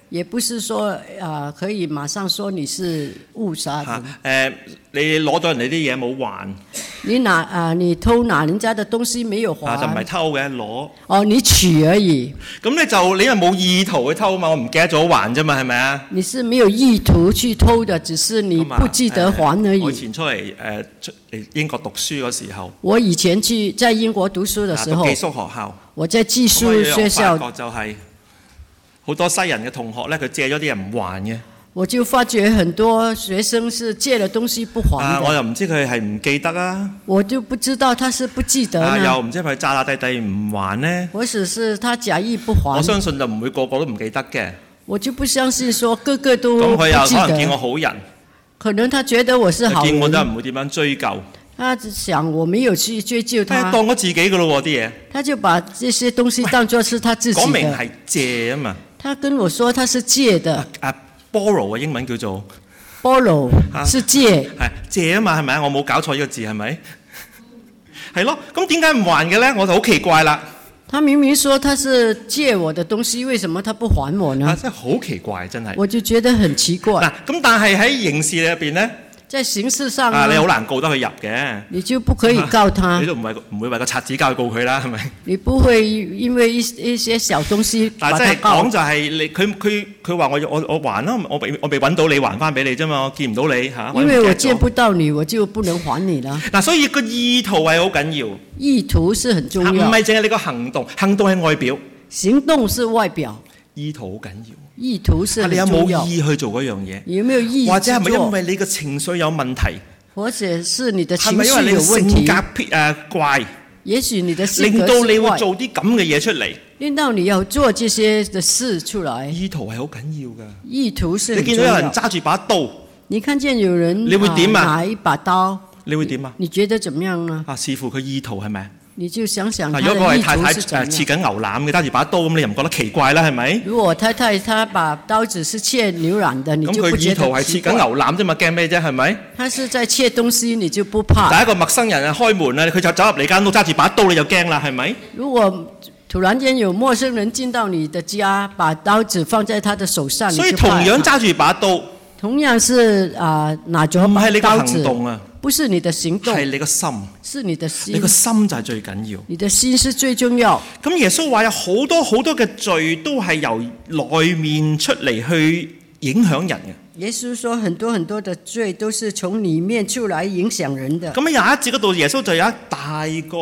也不是說可以馬上說你是誤殺人。 你攞咗人哋啲嘢冇還， 你偷拿人家的東西沒有還， 就唔係偷嘅攞。 哦，你取而已。 咁你因為冇意圖去偷嘛，我唔記得咗還啫嘛，係咪啊？ 你是沒有意圖去偷的，只是你不記得還而已。 我以前出嚟英國讀書嗰時候， 我以前在英國讀書的時候， 讀寄宿學校， 我在寄宿學校， 我發覺就係好多西人嘅同學咧，佢借咗啲人唔還嘅。 我就發覺很多學生是借了東西不還的。 我又唔知佢係唔記得啊。 我就不知道他是不記得呢。 又唔知佢詐詐諦諦唔還呢。 或者是他假意不還。 我相信就唔會個個都唔記得嘅。 我就不相信說個個都不記得。 咁佢又可能見我好人。 可能他覺得我是好人。 見我都唔會點樣追究。 他想我沒有去追究他。 當咗自己嘅咯啲嘢。 他就把這些東西當作是他自己的。 講明係借啊嘛。 他跟我說他是借的。 borrow 嘅英文叫做 borrow 是借， 係借啊嘛，係咪啊？我冇搞錯呢個字係咪？係咯，咁點解唔還嘅咧？我就好奇怪啦。 他明明說他是借我的東西，為什麼他不還我呢？ 真係好奇怪，真係。 我就覺得很奇怪。 嗱，咁但係喺刑事入邊咧？ 在刑事上你好難告得佢入嘅， 你就不可以告他。 你都唔會為個擦紙膠去告佢啦，係咪？ 你不會因為一些小東西把他告。 但係講就係你佢話我還啦，我未揾到你還翻俾你啫嘛，我見唔到你嚇。 因為我見不到你，我就不能還你啦。 嗱，所以個意圖係好緊要。 意圖是很重要。 唔係淨係你個行動，行動係外表。 行動是外表。 意圖好緊要。 意圖是很重要。 你有冇意去做嗰樣嘢？ 有沒有意？ 或者係咪因為你個情緒有問題？ 或者是你的情緒有問題？ 係咪因為你性格怪？ 也許你的性格令到你會做啲咁嘅嘢出嚟。 令到你要做這些的事出來。 意圖係好緊要㗎。 意圖是很重要。 你見到有人揸住把刀， 你看見有人你會點啊？ 拿一把刀， 你會點啊？ 你覺得怎麼樣呢？ 視乎佢意圖係咪？ 你就想想他的意圖是怎樣。 如果我係太太切緊牛腩嘅，揸住把刀咁，你又唔覺得奇怪啦？係咪？ 如果太太她把刀子是切牛腩的，你就不覺得奇怪。咁佢意圖係切緊牛腩啫嘛，驚咩啫？係咪？他是在切東西，你就不怕。第一個陌生人開門啊，佢就走入你間屋，揸住把刀，你就驚啦，係咪？如果突然間有陌生人進到你的家，把刀子放在他的手上， 所以同樣揸住把刀， 同樣是拿咗把刀子，唔係你個行動啊。不是你的行動， 係你個心， 是你的心。 你個心就係最緊要， 你的心是最重要。 咁耶穌話有好多好多嘅罪都係由內面出嚟去影響人嘅。 耶穌說很多很多的罪都是從裡面出來影響人的。 咁喺廿一節嗰度，耶穌就有一大個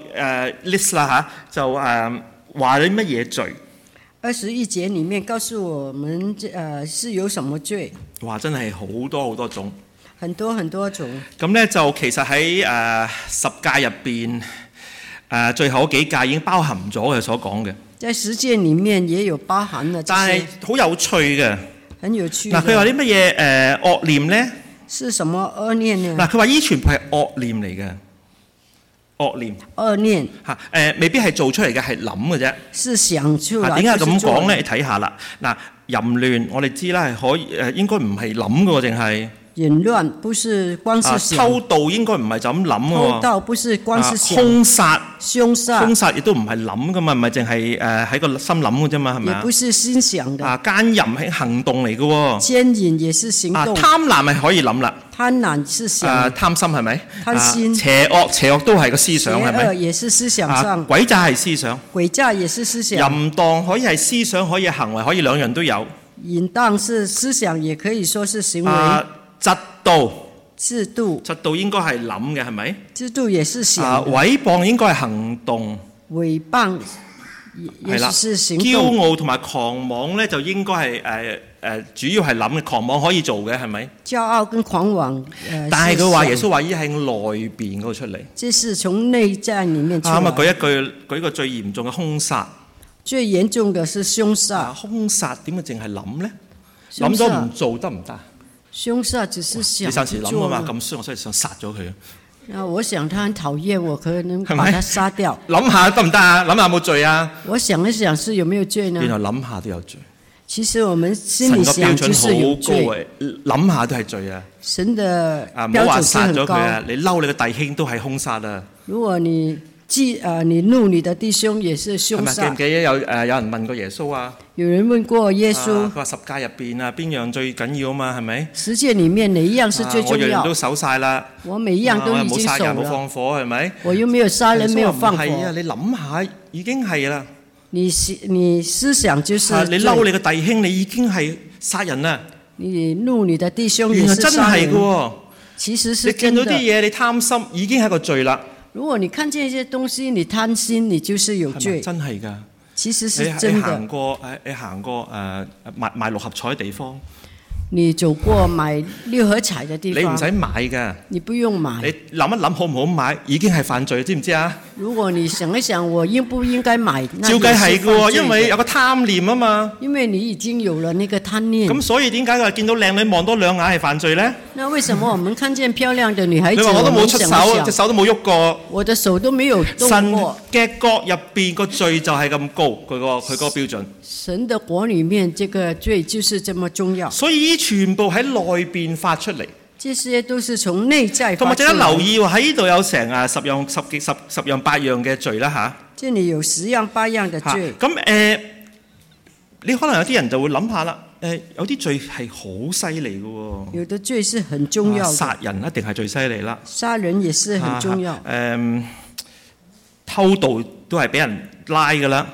list 啦嚇，就話你乜嘢罪。 21節裡面告訴我們是有什麼罪。 哇！真係好多好多種。 很多很多種。 咁咧就其實喺十誡入邊，最後嗰幾誡已經包含咗佢所講嘅。在十誡裡面也有包含了。 但係好有趣嘅。 很有趣。 嗱，佢話啲乜嘢惡念咧？ 是什麼惡念呢？ 嗱，佢話依全部係惡念嚟嘅。惡念。惡念。嚇未必係做出嚟嘅，係諗嘅啫。是想出來。點解咁講咧？你睇下啦。嗱，淫亂我哋知啦，係可以應該唔係諗嘅喎，淨係。淫亂不是光是想。偷盜應該唔係就咁諗喎。偷盜不是光是想。兇殺亦都唔係諗噶嘛，唔係淨係喺個心諗嘅啫嘛，係咪啊？也不是心想的。奸淫係行動嚟嘅喎。奸淫也是行動。貪婪係可以諗啦。貪婪是想。貪心係咪？貪心。邪惡都係個思想係咪？邪惡也是思想上。詭詐係思想。詭詐也是思想。淫蕩可以係思想，可以行為，可以兩樣都有。淫蕩是思想，也可以說是行為。嫉妒應該係諗嘅係咪？嫉妒也是想。毀謗應該係行動。毀謗也是行動。驕傲同埋狂妄咧就應該係主要係諗嘅，狂妄可以做嘅係咪？驕傲跟狂妄但係佢話耶穌話依喺內邊嗰度出嚟。即是從內在裡面出來。啱啊！舉個最嚴重嘅兇殺。最嚴重嘅是兇殺。兇殺點解淨係諗咧？諗咗唔做得唔得？兇殺只是想做。你暫時諗啊嘛，咁衰，我所以想殺咗佢。我想他很討厭我，可能把他殺掉。諗下得唔得啊？諗下有冇罪啊？我想一想是有沒有罪呢？原來諗下都有罪。其實我們心裡想就是有罪。諗下都係罪啊！神的標準是很高。唔好話殺咗佢啊！你嬲你個弟兄都係兇殺啊！如果你你怒你的弟兄也是兇殺。 記唔記得有人問過耶穌啊？ 有人問過耶穌， 佢話十誡入邊啊，邊樣最緊要啊嘛？係咪？ 十誡裡面哪一樣是最重要？ 我樣樣都守晒啦。 我每一樣都已經守了。 冇殺人，冇放火，係咪？ 我又沒有殺人，沒有放火。 係啊，你諗下，已經係啦。 你思想就是你嬲你個弟兄，你已經係殺人啦。 你怒你的弟兄，也是殺人。 原來真係嘅。 其實是真的。 你見到啲嘢，你貪心，已經係個罪啦。 如果你看見一些東西，你貪心，你就是有罪。 真係㗎。 其實是真的。 你行過賣六合彩嘅地方。 你走過買六合彩嘅地方， 你唔使買㗎。 你不用買。 你諗一諗好唔好買，已經係犯罪，知唔知啊？ 如果你想一想，我應不應該買？ 照計係㗎喎，因為有個貪念啊嘛。 因為你已經有了那個貪念。 咁所以點解佢見到靚女望多兩眼係犯罪咧？ 那為什麼我們看見漂亮的女孩子， 你話我都冇出手，隻手都冇喐過。 我的手都沒有動過。 神嘅國入邊個罪就係咁高，佢個標準。 神的國裡面，這個罪就是這麼重要。 所以全部喺內邊發出嚟。 這些都是從內在發出來。 同埋值得留意喎，喺呢度有成十樣八樣嘅罪啦嚇。 這裡有10樣8樣嘅罪。 咁你可能有啲人就會諗下啦，有啲罪係好犀利嘅喎。 有的罪是很重要的。 殺人一定係最犀利啦。 殺人也是很重要。 偷盜都係俾人拉㗎啦。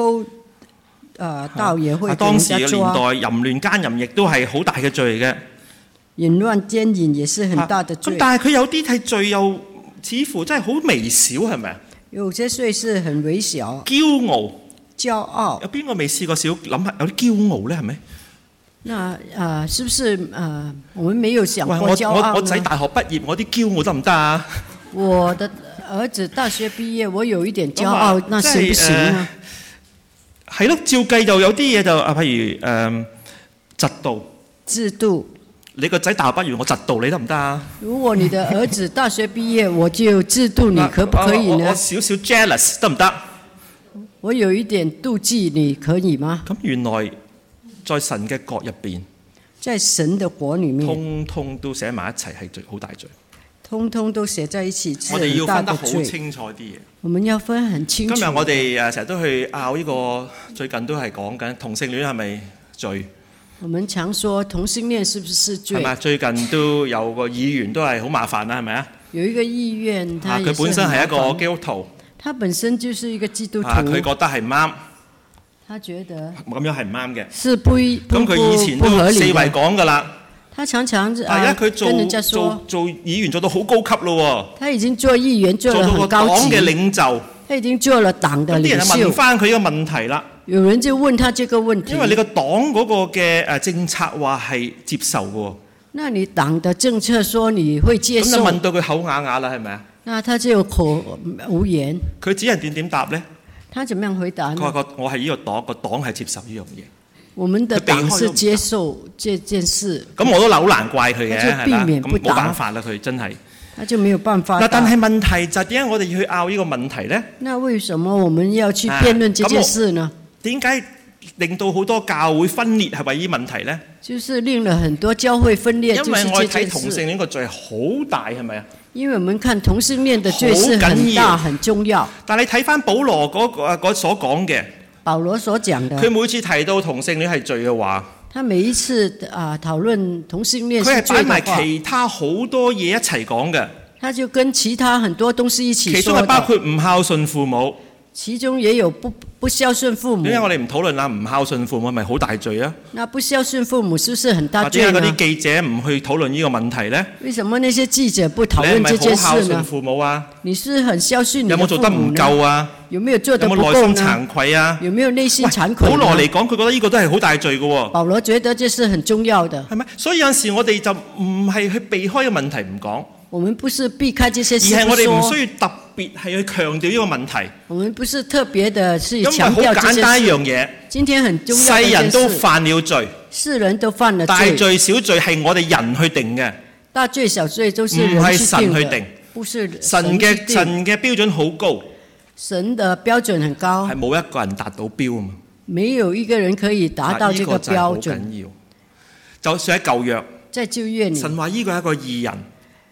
盜也會俾人家抓。 當時嘅年代，淫亂奸淫亦都係好大嘅罪嘅。 淫亂奸淫也是很大的罪。 但係佢有啲係罪又似乎真係好微小，係咪啊？ 有些罪是很微小。 驕傲。有邊個未試過諗下有啲驕傲咧？係咪？ 那是不是我們沒有想過驕傲呢？ 我仔大學畢業，我啲驕傲得唔得啊？ 我的兒子大學畢業，我有一點驕傲，那行不行啊？ 係咯，照計就有啲嘢就譬如嫉妒。 嫉妒。 你個仔大學畢業，我嫉妒你得唔得啊？ 如果你的兒子大學畢業，我就嫉妒你，可不可以呢？ 我少少 jealous 得唔得？ 我有一點妒忌你，可以嗎？ 咁原來在神嘅國入邊， 在神的國裡面， 通通都寫埋一齊係罪，好大罪。 通通都寫在一起， 我哋要分得好清楚啲嘢。 我們要分很清楚。 今日我哋成日都去拗呢個，最近都係講緊同性戀係咪罪？ 我們常說同性戀是不是罪？ 係咪？最近都有個議員都係好麻煩啦，係咪啊？ 有一個議員，佢本身係一個基督徒。 他本身就是一個基督徒。 佢覺得係唔啱。 他覺得咁樣係唔啱嘅。 是不合理的。 咁佢以前都四圍講㗎啦。 他常常跟人家說做議員做到好高級咯喎。 他已經做議員做得很高級。 黨嘅領袖。 他已經做了黨的領袖。 啲人就問翻佢個問題啦。 有人就問他這個問題。 因為你個黨嗰個嘅政策話係接受嘅喎。 那你黨的政策說你會接受？ 咁就問到佢口啞啞啦，係咪啊？ 那他就口無言。 佢只係點答咧？ 他怎麼樣回答呢？ 佢話我係呢個黨，個黨係接受呢樣嘢。 我們的黨是接受這件事。 咁我都好難怪佢嘅，係嘛？ 咁冇辦法啦，佢真係。 他就沒有辦法。 但係問題就係點解我哋要去拗呢個問題咧？ 那為什麼我們要去辯論這件事呢？ 點解令到好多教會分裂係為呢問題咧？ 就是令了很多教會分裂。 因為我哋睇同性戀個罪好大，係咪啊？ 因為我們看同性戀的罪是很大很重要。 但係你睇翻保羅嗰所講嘅， 保羅所講嘅， 佢每次提到同性戀係罪嘅話， 他每一次討論同性戀是罪嘅話， 佢係擺埋其他好多嘢一齊講嘅。 他就跟其他很多東西一起說的。 其中係包括唔孝順父母。 其中也有不孝順父母。點解我哋唔討論啦？唔孝順父母係咪好大罪啊？ 那不孝順父母是不是很大罪呢？ 點解嗰啲記者唔去討論呢個問題呢？ 為什麼那些記者不討論這件事呢？你係咪好孝順父母啊？你是很孝順你的父母呢？有冇做得唔夠啊？有沒有做得不夠呢？有冇內心慚愧啊？有沒有內心慚愧？保羅嚟講，佢覺得呢個都係好大罪嘅喎。保羅覺得這是很重要的。係咪？所以有陣時我哋就唔係去避開個問題唔講。我們不是避開這些事，而係我哋唔需要特別係去強調呢個問題。我們不是特別的去強調這些事。因為好簡單一樣嘢，今天很重要。世人都犯了罪，世人都犯了罪。大罪小罪係我哋人去定嘅，大罪小罪都是人去定嘅，唔係神去定。不是神嘅標準好高，神的標準很高，係冇一個人達到標啊嘛。沒有一個人可以達到這個標準。呢個就係好緊要。就算喺舊約，在舊約裏，神話呢個係一個義人。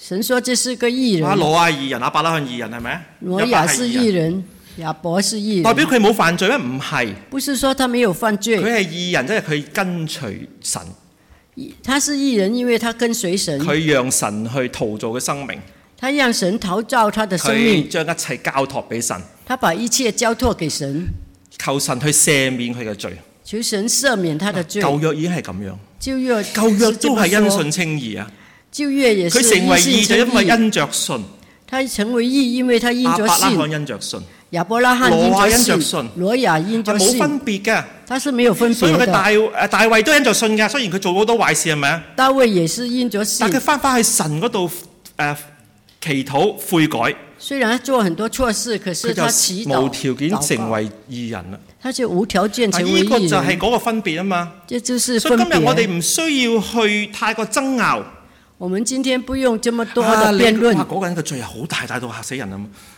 神說這是個義人。 挪亞義人，亞伯拉罕義人係咪？ 挪亞是義人，亞伯是義人。 代表佢冇犯罪咩？唔係。 不是說他沒有犯罪。 佢係義人，即係佢跟隨神。 他是義人，因為他跟隨神。 佢讓神去陶造嘅生命。 他讓神陶造他的生命。 佢將一切交託俾神。 他把一切交託給神。 求神去赦免佢嘅罪。 求神赦免他的罪。 舊約已經係咁樣。 舊約都係因信稱義啊。 舊約也是因信稱義。 佢成為義就因為因着信。 他成為義，因為他因着信。 亞伯拉罕因着信。 亞伯拉罕因着信。挪亞因着信。 冇分別嘅。 他是沒有分別的。 所以佢大衛都因着信㗎，雖然佢做好多壞事係咪啊？ 大衛也是因着信。 但佢翻去神嗰度祈禱悔改。 雖然他做很多錯事，可是他祈禱無條件成為義人啦。 他就無條件成為義人。 呢個就係嗰個分別啊嘛。 這就是分別。 所以今日我哋唔需要去太過爭拗。 我們今天不用這麼多的辯論。 嗰個人嘅罪係好大，大到嚇死人啊！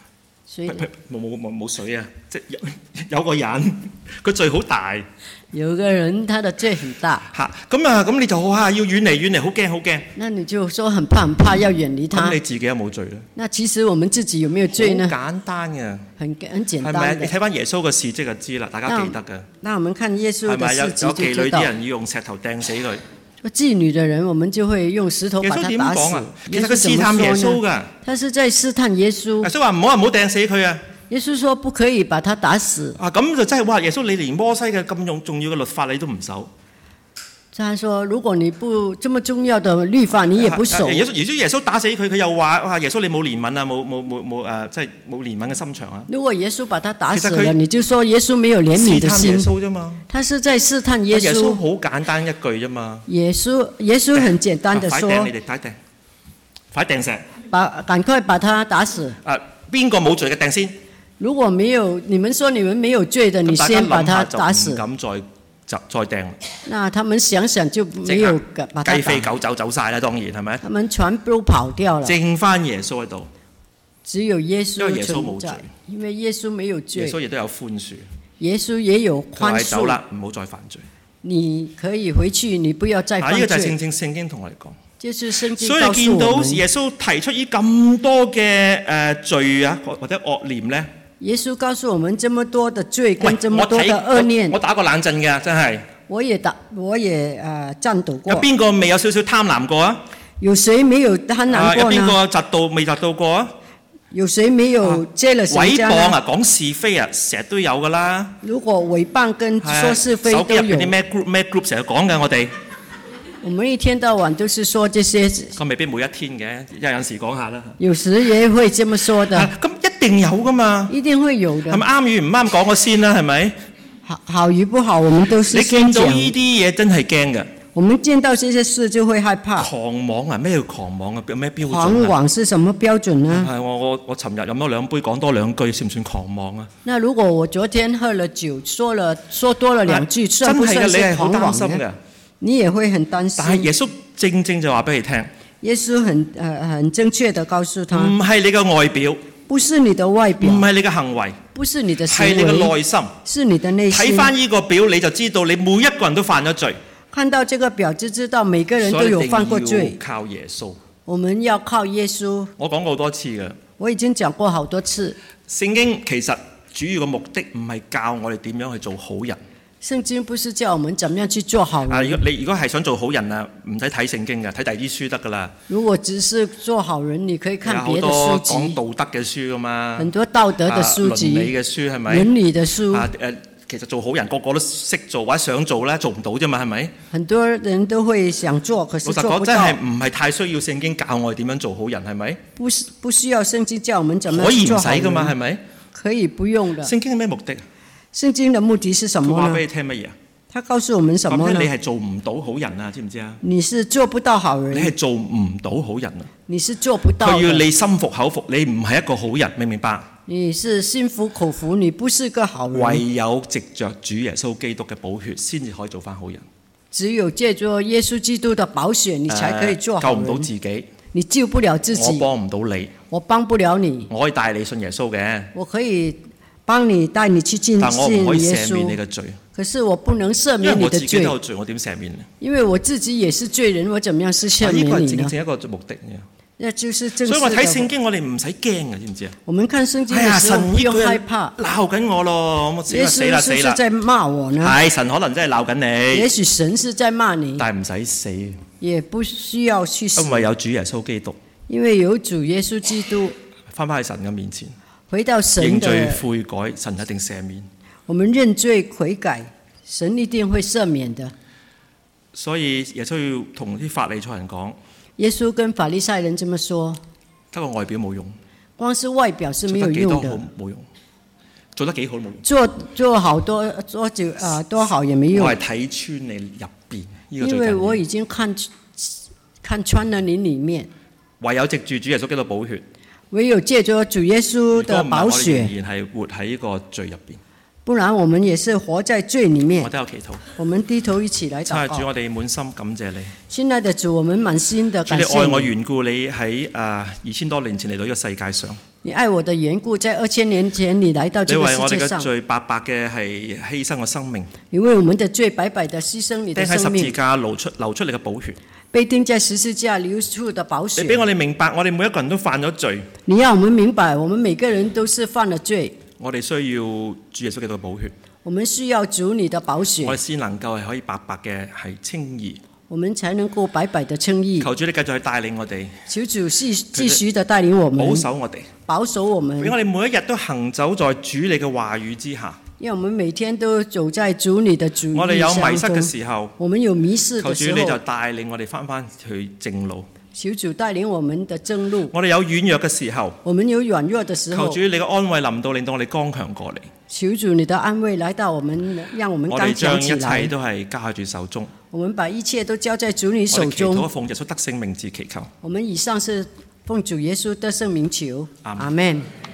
冇水啊！即有個人佢罪好大。 有個人他的罪很大。 咁你就要遠離，好驚好驚。 那你就說很怕要遠離他。 咁你自己有冇罪咧？ 那其實我們自己有沒有罪呢？ 好簡單嘅。 很簡單。 係咪？你睇翻耶穌嘅事蹟就知啦，大家記得嘅。 那我們看耶穌的事蹟就知道。 有妓女啲人要用石頭掟死佢。 妓女的人，我們就會用石頭把他打死。 其實佢試探耶穌㗎。 他是在試探耶穌。 耶穌話唔好掟死佢啊。 耶穌說不可以把他打死。 咁就真係哇！耶穌你連摩西嘅咁重要嘅律法你都唔守。 他說：如果你不這麼重要的律法你也不守。 耶穌打死佢，佢又話：哇！耶穌你冇憐憫啊，冇即係冇憐憫嘅心腸啊。 如果耶穌把他打死了，你就說耶穌沒有憐憫的心。 試探耶穌啫嘛。 他是在試探耶穌。 耶穌好簡單一句啫嘛。 耶穌很簡單的說： 快掟石。 趕快把他打死。 邊個冇罪嘅掟先？ 如果沒有，你們說你們沒有罪的，你先把他打死。 唔敢再掟。 那他們想想就沒有把他打。 雞飛狗走晒啦，當然係咪？ 他們全都跑掉了。 剩翻耶穌喺度。 只有耶穌。 因為耶穌冇罪。 因為耶穌沒有罪。 耶穌亦都有寬恕。 耶穌也有寬恕。 走啦，唔好再犯罪。 你可以回去，你不要再犯罪。 呢個就係正聖經同我哋講。 就是聖經所以你見到耶穌提出呢咁多嘅罪啊，或者惡念咧。 耶穌告訴我們這麼多的罪跟這麼多的惡念。 我打過冷震嘅，真係。 我也戰鬥過。 有邊個未有少少貪婪過啊？ 有誰沒有貪婪過呢？ 有邊個嫉妒未嫉妒過啊？ 有誰沒有借了誰家呢？ 誹謗啊，講是非啊，成日都有噶啦。 如果誹謗跟說是非都有。手機入邊啲咩 group 成日講嘅我哋。 我們一天到晚都是說這些。 咁未必每一天嘅，有時講下啦。 有時也會這麼說的。 咁一定有噶嘛？ 一定會有的。係咪啱與唔啱講我先啦？係咪？ 好與不好，我們都是先講。 你見到呢啲嘢真係驚嘅。 我們見到這些事就會害怕。 狂妄啊！咩叫狂妄啊？有咩標準啊？ 狂妄是什麼標準呢？ 係我尋日飲多兩杯，講多兩句，算唔算狂妄啊？ 那如果我昨天喝了酒，說多了兩句，算不算是狂妄呢？你也會很擔心。 但係耶穌正就話俾你聽。 耶穌很正確地告訴他。 唔係你嘅外表。 不是你的外表。 唔係你嘅行為。 不是你的行為。 係你嘅內心。 是你的內心。 睇翻呢個表你就知道，你每一個人都犯咗罪。 看到這個表就知道每個人都有犯過罪。 所以一定要靠耶穌。 我們要靠耶穌。 我講過好多次嘅。我已經講過好多次。 聖經其實主要嘅目的唔係教我哋點樣去做好人。 聖經不是叫我們怎麼樣去做好人。 如果係想做好人啊，唔使睇聖經嘅，睇第二啲書得噶啦。 如果只是做好人，你可以看別的書籍。 講道德嘅書噶嘛。很多道德嘅書籍。 倫理嘅書係咪？ 倫理嘅書。 其實做好人個個都識做或者想做咧，做唔到啫嘛，係咪？ 很多人都會想做，可是做不到。老實講，真係唔係太需要聖經教我哋點樣做好人，係咪？ 不需要聖經教我們怎麼去做好人。 可以唔使噶嘛，係咪？ 可以不用的。 聖經係咩目的？ 聖經的目的是什麼呢？ 佢話俾你聽乜嘢？ 他告訴我們什麼呢？ 你係做唔到好人啊，知唔知啊？ 你是做不到好人。 你係做唔到好人啊！ 你是做不到。 佢要你心服口服，你唔係一個好人，明唔明白？ 你是心服口服，你不是個好人。 唯有藉着主耶穌基督嘅寶血，先至可以做翻好人。 只有借助耶穌基督的寶血，你才可以做好人。 救唔到自己， 你救不了自己。 我幫唔到你， 我幫不了你。 我可以帶你信耶穌嘅， 我可以幫你帶你去信耶穌。 但我唔可以赦免你嘅罪。 可是我不能赦免你的罪。因為我自己都有罪， 我點赦免呢？ 因為我自己也是罪人，我怎麼樣是赦免你呢？ 呢個係正正一個目的嘅。 那就是正式的。 所以我睇聖經，我哋唔使驚嘅，知唔知啊？ 我們看聖經嘅時候不用害怕。 鬧緊我咯，我死啦死啦死啦！ 耶穌是不是在罵我呢？ 係神可能真係鬧緊你。 也許神是在罵你， 但係唔使死。 也不需要去死。 因為有主耶穌基督。 因為有主耶穌基督。 翻返去神嘅面前。 回到神的。 認罪悔改，神一定赦免。 我們認罪悔改，神一定會赦免的。 所以耶穌要同啲法利賽人講。 耶穌跟法利賽人這麼說： 得個外表冇用， 光是外表是沒有用的， 冇用，做得幾好都冇用，做好多多好也沒用。 我係睇穿你入邊， 因為我已經看穿了你裡面。 唯有藉住主耶穌基督寶血， 唯有借着主耶穌的寶血， 仍然係活喺呢個罪入邊。 不然我們也是活在罪裡面。 我都有祈禱。 我們低頭一起來禱告。 主，我哋滿心感謝你。 親愛的主，我們滿心的感謝你。 主，你愛我緣故，你喺2000多年前嚟到呢個世界上。 你愛我的緣故，在2000年前你來到這個世界上。 你為我哋嘅罪白白嘅係犧牲個生命。 你為我們的罪白白的犧牲你的生命。 釘喺十字架流出你嘅寶血。 被釘在十字架流出的寶血。 你俾我哋明白，我哋每一個人都犯咗罪。 你讓我們明白，我們每個人都是犯了罪。 我哋需要主耶穌基督嘅寶血。 我們需要主你的寶血， 我哋先能夠係可以白白嘅係稱義， 我們才能夠白白的稱義。 求主你繼續去帶領我哋， 求主繼續的帶領我們， 保守我哋， 保守我們， 俾我哋每一日都行走在主你嘅話語之下。 因為我們每天都走在主你的主語我哋有迷失嘅時候， 我們有迷失的時候， 求主你就帶領我哋翻去正路。 求主帶領我們的正路。 我哋有軟弱嘅時候， 我們有軟弱的時候， 求主你嘅安慰臨到，令到我哋剛強過嚟。 求主你的安慰來到我們，讓我們剛強起來。 我哋將一切都係交喺主手中。 我們把一切都交在主你手中。 我哋祈禱奉耶穌得勝名字祈求。 我們以上是奉主耶穌得勝名求。阿門。